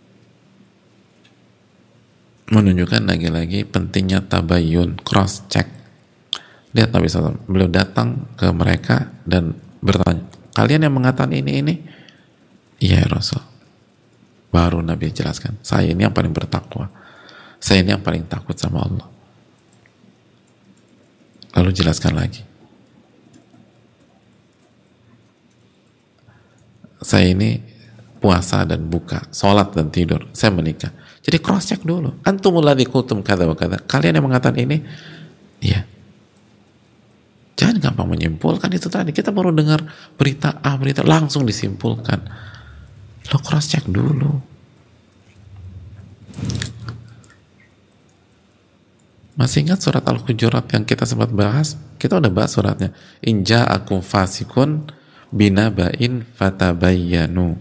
menunjukkan lagi-lagi pentingnya tabayyun, cross check. Lihat Nabi shallallahu alaihi wasallam, beliau datang ke mereka dan bertanya, kalian yang mengatakan ini ini? Iya ya Rasul. Baru Nabi jelaskan, saya ini yang paling bertakwa, saya ini yang paling takut sama Allah. Lalu jelaskan lagi, saya ini puasa dan buka, sholat dan tidur, saya menikah. Jadi cross check dulu. Antumul ladzi qultum kadza wa kadza. Kalian yang mengatakan ini, iya. Jangan gampang menyimpulkan itu tadi. Kita baru dengar berita A, berita langsung disimpulkan. Lo cross check dulu. Masih ingat surat Al-Hujurat yang kita sempat bahas? Kita udah bahas suratnya. In ja'akum fasikun binaba'in fatabayyanu.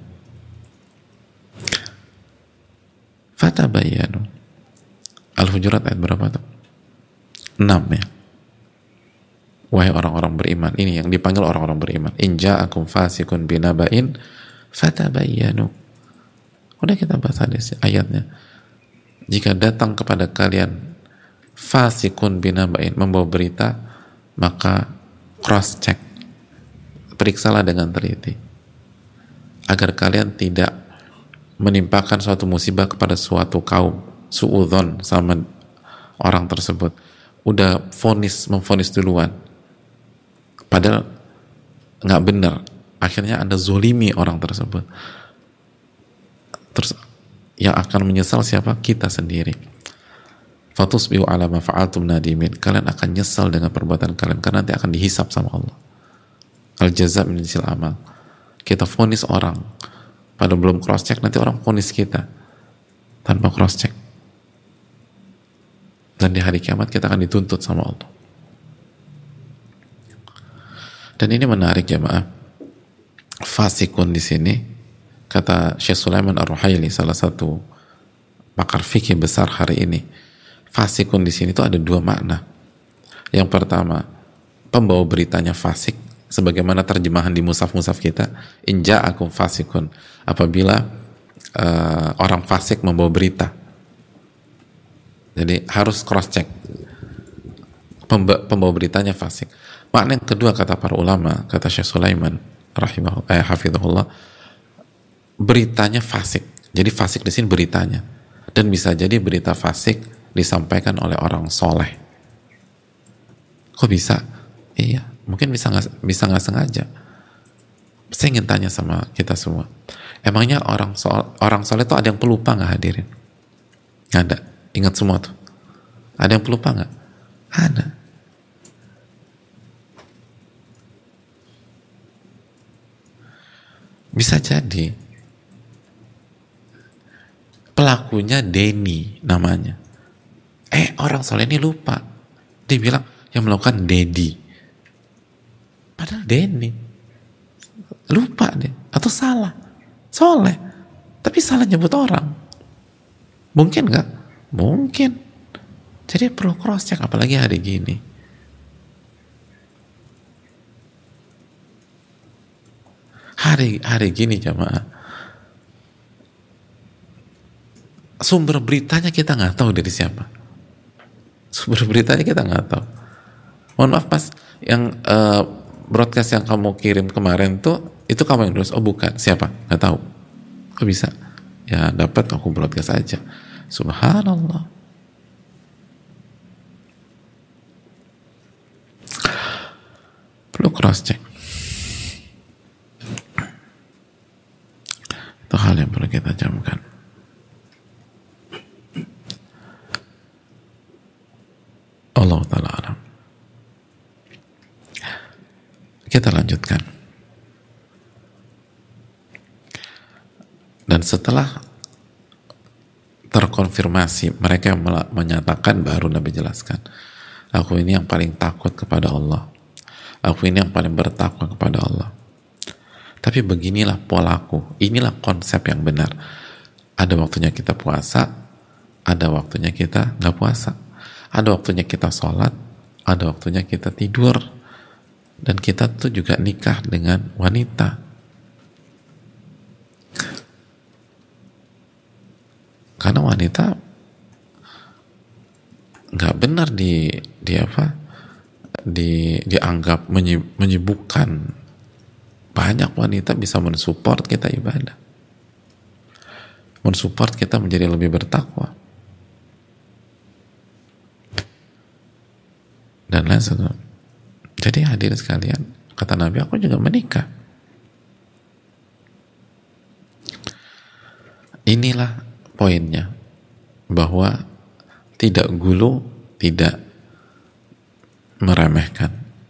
Fatabayyanu. Al-Hujurat ayat berapa tuh? enam ya. Wahai orang-orang beriman, ini yang dipanggil orang-orang beriman. In ja'akum fasikun binaba'in fatabayyanu. Udah kita bahas hadis ayatnya. Jika datang kepada kalian fasikun binaba'in, membawa berita, maka cross check, periksalah dengan teliti agar kalian tidak menimpakan suatu musibah kepada suatu kaum, suudzon sama orang tersebut, udah vonis, memvonis duluan, padahal nggak benar, akhirnya Anda zolimi orang tersebut, terus yang akan menyesal siapa? Kita sendiri. Fatusbihu ala ma fa'altum nadimin. Kalian akan nyesal dengan perbuatan kalian karena nanti akan dihisap sama Allah. Al jazaa min jinsil amal. Kita vonis orang pada belum cross check, nanti orang vonis kita tanpa cross check, dan di hari kiamat kita akan dituntut sama Allah. Dan ini menarik jemaah. Fasikun di sini, kata Syekh Sulaiman Ar-Ruhaili, salah satu pakar fikih besar hari ini, fasikun di sini itu ada dua makna. Yang pertama, pembawa beritanya fasik, sebagaimana terjemahan di mushaf-mushaf kita, in ja'akum fasikun, apabila uh, orang fasik membawa berita. Jadi harus cross check, pembawa beritanya fasik. Makna yang kedua, kata para ulama, kata Syekh Sulaiman rahimahullah, eh, hafizahullah, beritanya fasik. Jadi fasik di sini beritanya, dan bisa jadi berita fasik disampaikan oleh orang soleh. Kok bisa? Iya, mungkin bisa nggak bisa nggak sengaja. Saya ingin tanya sama kita semua, emangnya orang sol, orang soleh itu ada yang pelupa nggak, hadirin? Nggak ada. Ingat semua tuh. Ada yang pelupa nggak? Ada. Bisa jadi pelakunya Denny namanya. Eh, orang soleh ini lupa. Dia bilang yang melakukan Dedi. Padahal Denny. Lupa deh. Atau salah. Soleh. Tapi salah nyebut orang. Mungkin nggak? Mungkin. Jadi perlu cross check, apalagi hari gini. Hari hari gini jamaah, sumber beritanya kita nggak tahu dari siapa. Sumber beritanya kita nggak tahu. Mohon maaf pas yang uh, broadcast yang kamu kirim kemarin tuh itu kamu yang nulis? Oh bukan, siapa? Nggak tahu. Kok bisa? Ya dapat aku broadcast aja. Subhanallah. Perlu cross check. Itu hal yang perlu kita camkan. Allah Ta'ala alam. Kita lanjutkan. Dan setelah terkonfirmasi, mereka yang menyatakan, baru Nabi jelaskan, aku ini yang paling takut kepada Allah, aku ini yang paling bertakwa kepada Allah. Tapi beginilah polaku, inilah konsep yang benar. Ada waktunya kita puasa, ada waktunya kita nggak puasa, ada waktunya kita sholat, ada waktunya kita tidur, dan kita tuh juga nikah dengan wanita. Karena wanita nggak benar di di apa di dianggap menyibukkan. Banyak wanita bisa mensupport kita ibadah, mensupport kita menjadi lebih bertakwa dan lain sebagainya. Jadi hadirin sekalian, kata Nabi, aku juga menikah. Inilah poinnya, bahwa tidak gulu, tidak meremehkan.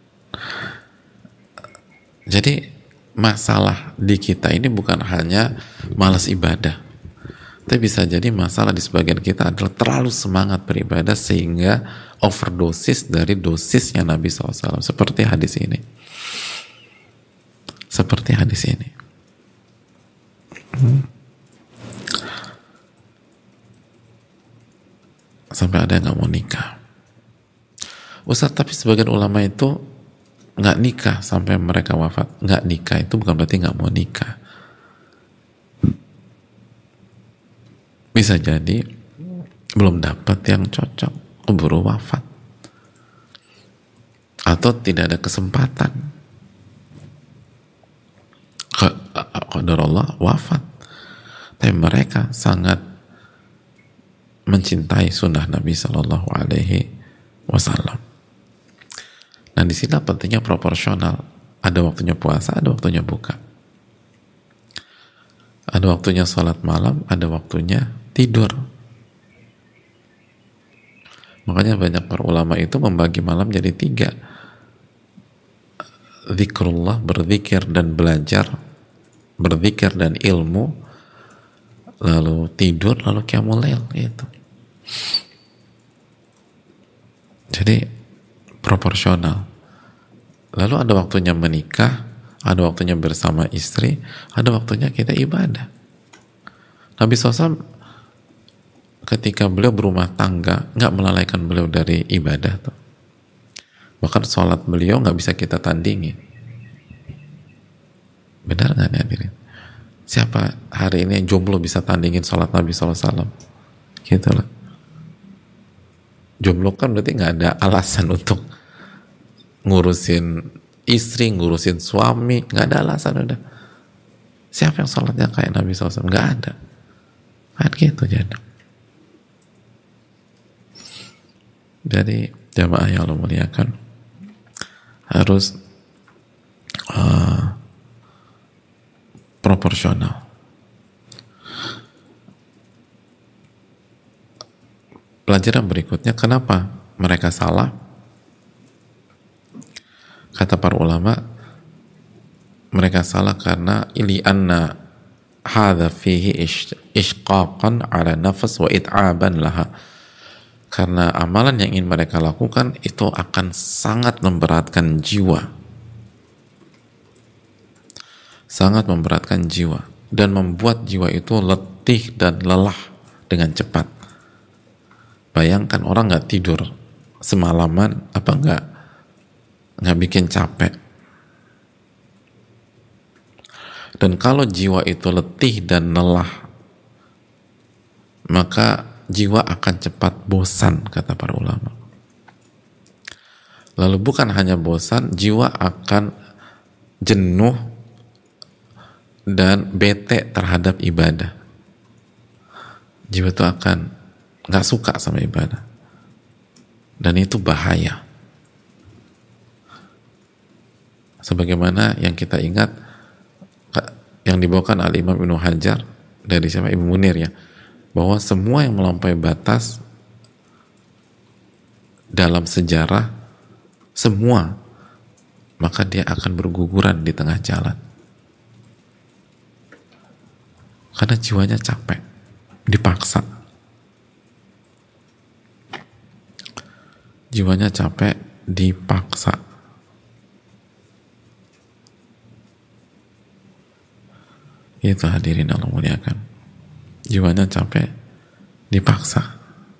Jadi masalah di kita ini bukan hanya malas ibadah, tapi bisa jadi masalah di sebagian kita adalah terlalu semangat beribadah sehingga overdosis dari dosisnya Nabi shallallahu alaihi wasallam, seperti hadis ini seperti hadis ini hmm. Sampai ada yang gak mau nikah. Ustaz, tapi sebagian ulama itu gak nikah sampai mereka wafat. Gak nikah itu bukan berarti gak mau nikah. Bisa jadi belum dapat yang cocok, keburu wafat, atau tidak ada kesempatan, qadarullah wafat, tapi mereka sangat mencintai sunnah Nabi Shallallahu Alaihi Wasallam. Nah, di sini pentingnya proporsional. Ada waktunya puasa, ada waktunya buka. Ada waktunya sholat malam, ada waktunya tidur. Makanya banyak para ulama itu membagi malam jadi tiga. Zikrullah, berzikir dan belajar, berzikir dan ilmu, lalu tidur, lalu qiyamul lail, gitu. Jadi proporsional. Lalu ada waktunya menikah, ada waktunya bersama istri, ada waktunya kita ibadah. Nabi shallallahu alaihi wasallam ketika beliau berumah tangga nggak melalaikan beliau dari ibadah tuh. Bahkan sholat beliau nggak bisa kita tandingi. Benar nggak nih hadirin? Siapa hari ini yang jomblo bisa tandingin sholat Nabi shallallahu alaihi wasallam? Gitu loh. Jomblo kan berarti nggak ada alasan untuk ngurusin istri, ngurusin suami, nggak ada alasan udah. Siapa yang sholatnya kayak Nabi shallallahu alaihi wasallam? Nggak ada. Kan gitu jadi. Jadi jamaah yang Allah muliakan harus uh, proporsional. Pelajaran berikutnya, kenapa mereka salah? Kata para ulama, mereka salah karena ili anna hadza fihi ishqaqan ala nafs wa it'aban laha. Karena amalan yang ingin mereka lakukan itu akan sangat memberatkan jiwa. Sangat memberatkan jiwa dan membuat jiwa itu letih dan lelah dengan cepat. Bayangkan orang nggak tidur semalaman, apa nggak nggak bikin capek? Dan kalau jiwa itu letih dan lelah, maka jiwa akan cepat bosan, kata para ulama. Lalu bukan hanya bosan, jiwa akan jenuh dan bete terhadap ibadah. Jiwa itu akan nggak suka sama ibadah, dan itu bahaya. Sebagaimana yang kita ingat, yang dibawakan oleh Imam Ibnu Hajar dari siapa, Ibnu Munir ya, bahwa semua yang melampaui batas dalam sejarah, semua, maka dia akan berguguran di tengah jalan. Karena jiwanya capek, dipaksa. Jiwanya capek, dipaksa. Itu hadirin Allah muliakan. Jiwanya capek, dipaksa.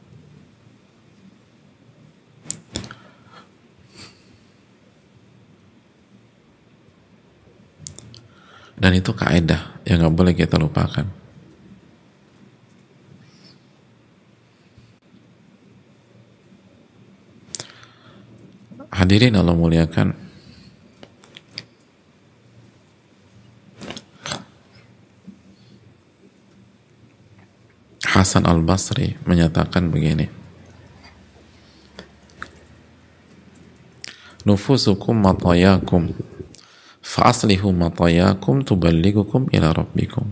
Dan itu kaidah yang gak boleh kita lupakan. Hadirin Allah muliakan, Hasan al-Basri menyatakan begini, nufusukum matayakum fa'aslihu matayakum tuballigukum ila rabbikum.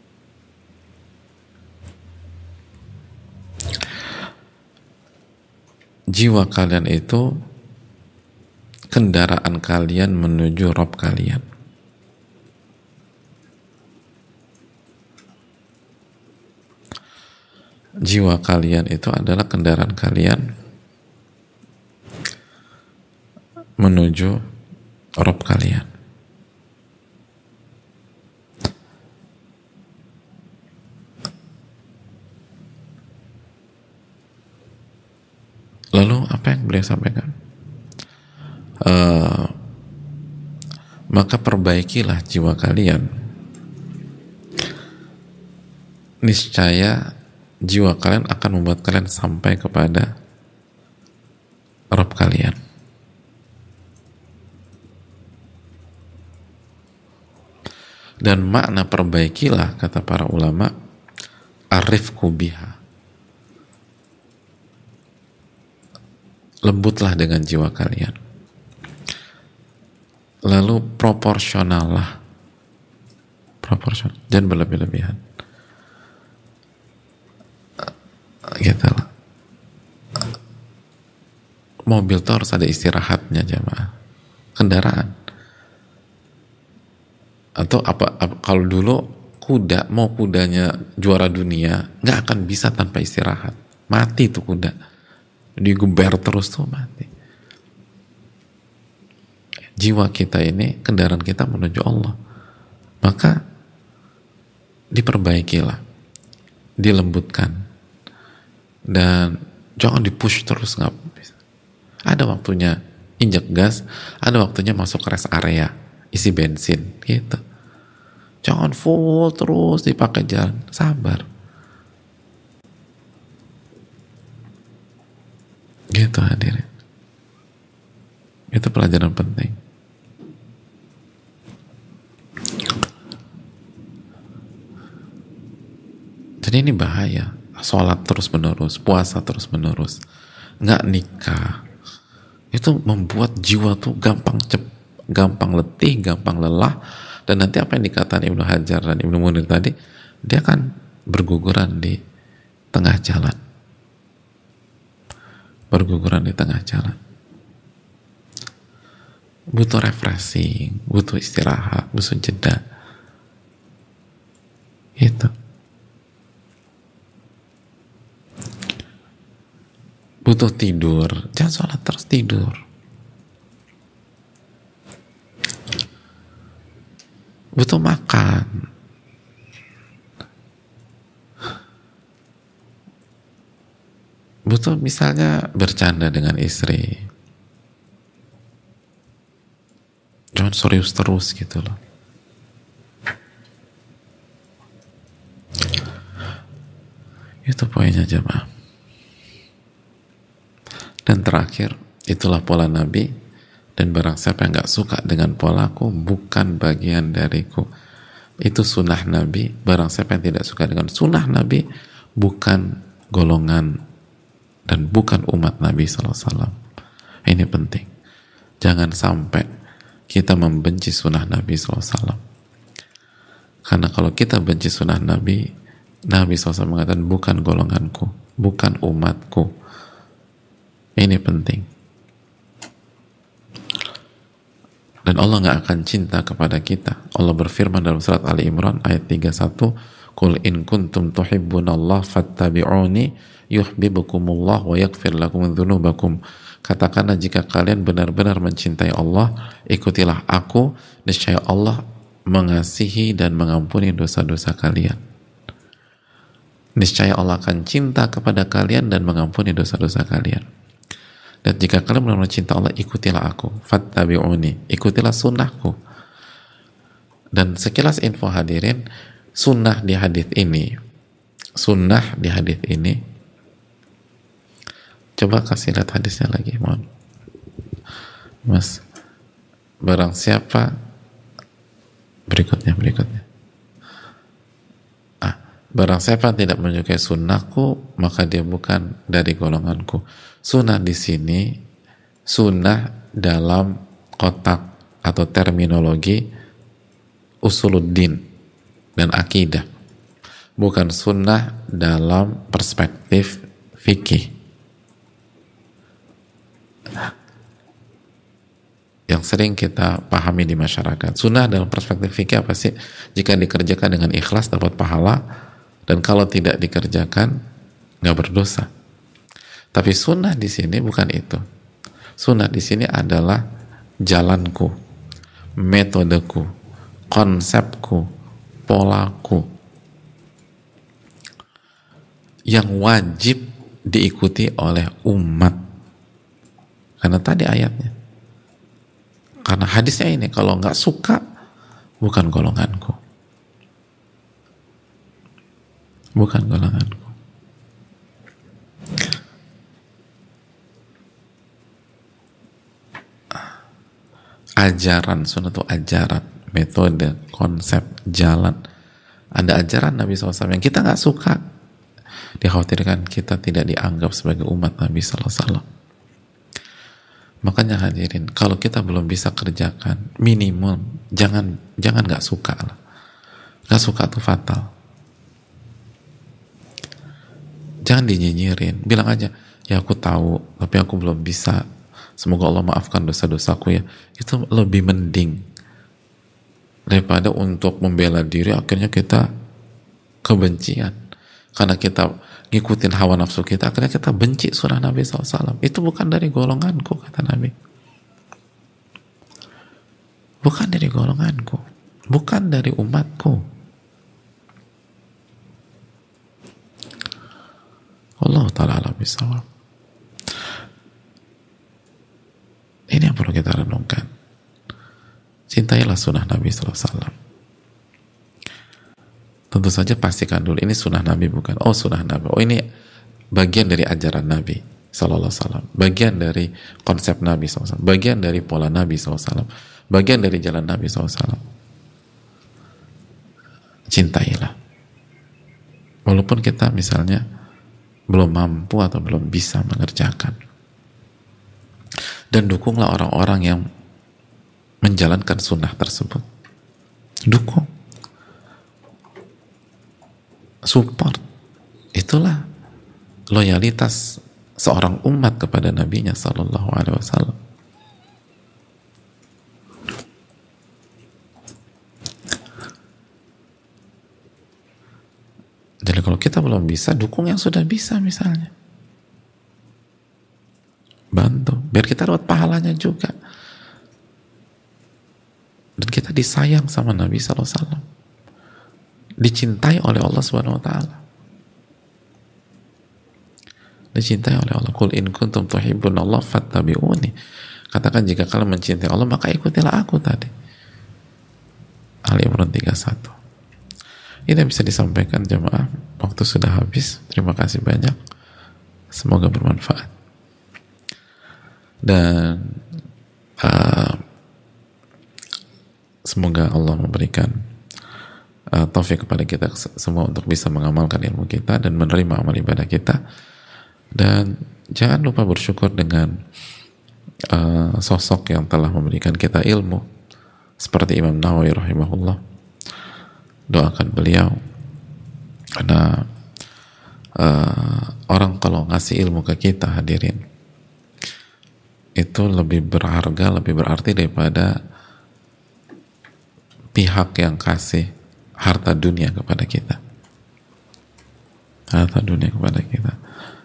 Jiwa kalian itu kendaraan kalian menuju Rabb kalian. Jiwa kalian itu adalah kendaraan kalian menuju Rabb kalian. Lalu apa yang beliau sampaikan? Uh, maka perbaikilah jiwa kalian, niscaya jiwa kalian akan membuat kalian sampai kepada Rabb kalian. Dan makna perbaikilah, kata para ulama, arifku biha, lembutlah dengan jiwa kalian. Lalu proporsionallah, proporsional, jangan berlebih-lebihan. Gitu lah. Mobil itu harus ada istirahatnya, jamaah. Kendaraan. Atau apa, apa kalau dulu kuda, mau kudanya juara dunia, nggak akan bisa tanpa istirahat. Mati tuh kuda. Digeber terus tuh mati. Jiwa kita ini, kendaraan kita menuju Allah. Maka diperbaikilah, dilembutkan, dan jangan dipush terus, nggak bisa. Ada waktunya injak gas, ada waktunya masuk rest area, isi bensin, gitu. Jangan full terus dipakai jalan, sabar. Gitu hadirin. Itu pelajaran penting. Jadi ini bahaya. Sholat terus menerus, puasa terus menerus, nggak nikah, itu membuat jiwa tuh gampang cep, gampang letih, gampang lelah. Dan nanti apa yang dikatakan Ibnu Hajar dan Ibnu Munir tadi, dia akan berguguran di tengah jalan, berguguran di tengah jalan. Butuh refreshing, butuh istirahat, butuh jeda. Itu. Butuh tidur, jangan sholat terus tidur. Butuh makan. Butuh misalnya bercanda dengan istri. Jangan serius terus gitu loh. Itu poinnya jemaah. Dan terakhir, itulah pola Nabi, dan barang siapa yang gak suka dengan polaku bukan bagian dariku. Itu sunnah Nabi. Barang siapa yang tidak suka dengan sunnah Nabi bukan golongan dan bukan umat Nabi sallallahu alaihi wasallam. Ini penting. Jangan sampai kita membenci sunnah Nabi sallallahu alaihi wasallam. Karena kalau kita benci sunnah Nabi, Nabi sallallahu alaihi wasallam mengatakan bukan golonganku, bukan umatku. Ini penting. Dan Allah nggak akan cinta kepada kita. Allah berfirman dalam surat Ali Imran ayat tiga puluh satu, "Qul in kuntum tuhibbunallah fattabi'uni yuhibbukumullah wa yaghfir lakum dzunubakum." Katakanlah jika kalian benar-benar mencintai Allah, ikutilah aku, niscaya Allah mengasihi dan mengampuni dosa-dosa kalian. Niscaya Allah akan cinta kepada kalian dan mengampuni dosa-dosa kalian. Dan jika kalian benar-benar cinta Allah, ikutilah aku, fattabi'uni, ikutilah sunnahku. Dan sekilas info hadirin, sunnah di hadis ini, sunnah di hadis ini, coba kasih lihat hadisnya lagi, mohon. Mas, barang siapa, berikutnya, berikutnya. Ah, barang siapa tidak menyukai sunnahku, maka dia bukan dari golonganku. Sunnah di sini, sunnah dalam kotak atau terminologi usuluddin dan akidah, bukan sunnah dalam perspektif fikih yang sering kita pahami di masyarakat. Sunnah dalam perspektif fikih apa sih? Jika dikerjakan dengan ikhlas dapat pahala, dan kalau tidak dikerjakan nggak berdosa. Tapi sunnah di sini bukan itu. Sunnah di sini adalah jalanku, metodeku, konsepku, polaku yang wajib diikuti oleh umat. Karena tadi ayatnya. Karena hadisnya ini, kalau nggak suka, bukan golonganku. Bukan golonganku. Ajaran sunnah itu ajaran, metode, konsep, jalan. Ada ajaran Nabi shallallahu alaihi wasallam yang kita nggak suka, dikhawatirkan kita tidak dianggap sebagai umat Nabi shallallahu alaihi wasallam. Makanya hadirin, kalau kita belum bisa kerjakan, minimum jangan jangan nggak suka lah. Nggak suka itu fatal. Jangan dinyinyirin, bilang aja, ya aku tahu, tapi aku belum bisa. Semoga Allah maafkan dosa-dosaku ya. Itu lebih mending daripada untuk membela diri akhirnya kita kebencian. Karena kita ngikutin hawa nafsu kita, akhirnya kita benci sunnah Nabi shallallahu alaihi wasallam. Itu bukan dari golonganku, kata Nabi. Bukan dari golonganku. Bukan dari umatku. Allah ta'ala alam bisawab. Ini yang perlu kita renungkan. Cintailah sunnah Nabi shallallahu alaihi wasallam. Tentu saja pastikan dulu ini sunnah Nabi bukan. Oh sunnah Nabi. Oh ini bagian dari ajaran Nabi shallallahu alaihi wasallam. Bagian dari konsep Nabi shallallahu alaihi wasallam. Bagian dari pola Nabi shallallahu alaihi wasallam. Bagian dari jalan Nabi shallallahu alaihi wasallam. Cintailah. Walaupun kita misalnya belum mampu atau belum bisa mengerjakan. Dan dukunglah orang-orang yang menjalankan sunnah tersebut. Dukung. Support. Itulah loyalitas seorang umat kepada nabinya sallallahu alaihi wasallam. Jadi kalau kita belum bisa, dukung yang sudah bisa misalnya. Bantu, biar kita dapat pahalanya juga. Dan kita disayang sama Nabi sallallahu alaihi wasallam. Dicintai oleh Allah subhanahu wa ta'ala. Dicintai oleh Allah. Qul in kuntum tuhibbunallah fattabi'uni. Katakan jika kalian mencintai Allah, maka ikutilah aku tadi. Ali Imran tiga puluh satu. Ini yang bisa disampaikan jamaah. Waktu sudah habis. Terima kasih banyak. Semoga bermanfaat. Dan uh, semoga Allah memberikan uh, taufik kepada kita semua untuk bisa mengamalkan ilmu kita dan menerima amal ibadah kita. Dan jangan lupa bersyukur dengan uh, sosok yang telah memberikan kita ilmu seperti Imam Nawawi rahimahullah. Doakan beliau, karena uh, orang kalau ngasih ilmu ke kita, hadirin, itu lebih berharga, lebih berarti daripada pihak yang kasih harta dunia kepada kita. Harta dunia kepada kita.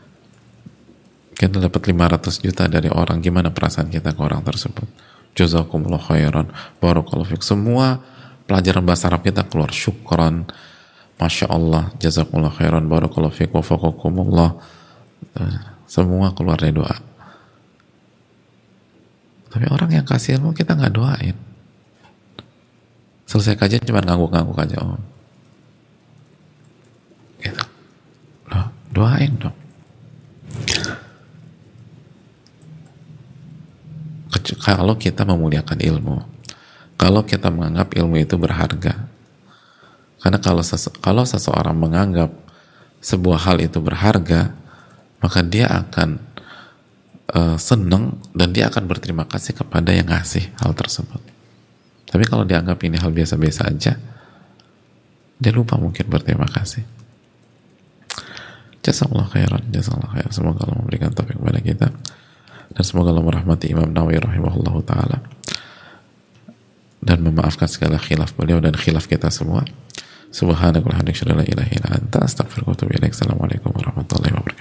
Kita dapat lima ratus juta dari orang, gimana perasaan kita ke orang tersebut? Jazakumullah khairan, barakallahu fiik. Semua pelajaran bahasa Arab kita keluar syukran, masya Allah, jazakumullah khairan, barakallahu fiik, wafaqakumullah. Semua keluar dari doa. Tapi orang yang kasih ilmu kita nggak doain. Selesai kajian cuma ngangguk-ngangguk aja, om. Gitu. Loh, doain dong. Kalau kita memuliakan ilmu, kalau kita menganggap ilmu itu berharga, karena kalau sese kalau seseorang menganggap sebuah hal itu berharga, maka dia akan uh, senang dan dia akan berterima kasih kepada yang ngasih hal tersebut. Tapi kalau dianggap ini hal biasa-biasa aja, dia lupa mungkin berterima kasih. Jazakallahu khairan, jazakallahu khairan. Semoga Allah memberikan taufik kepada kita, dan semoga Allah merahmati Imam Nawawi rahimahullahu ta'ala dan memaafkan segala khilaf beliau dan khilaf kita semua. Subhanakallahumma wa bihamdika, la ilaha illa anta, astaghfiruka wa atubu ilaik. Assalamualaikum warahmatullahi wabarakatuh.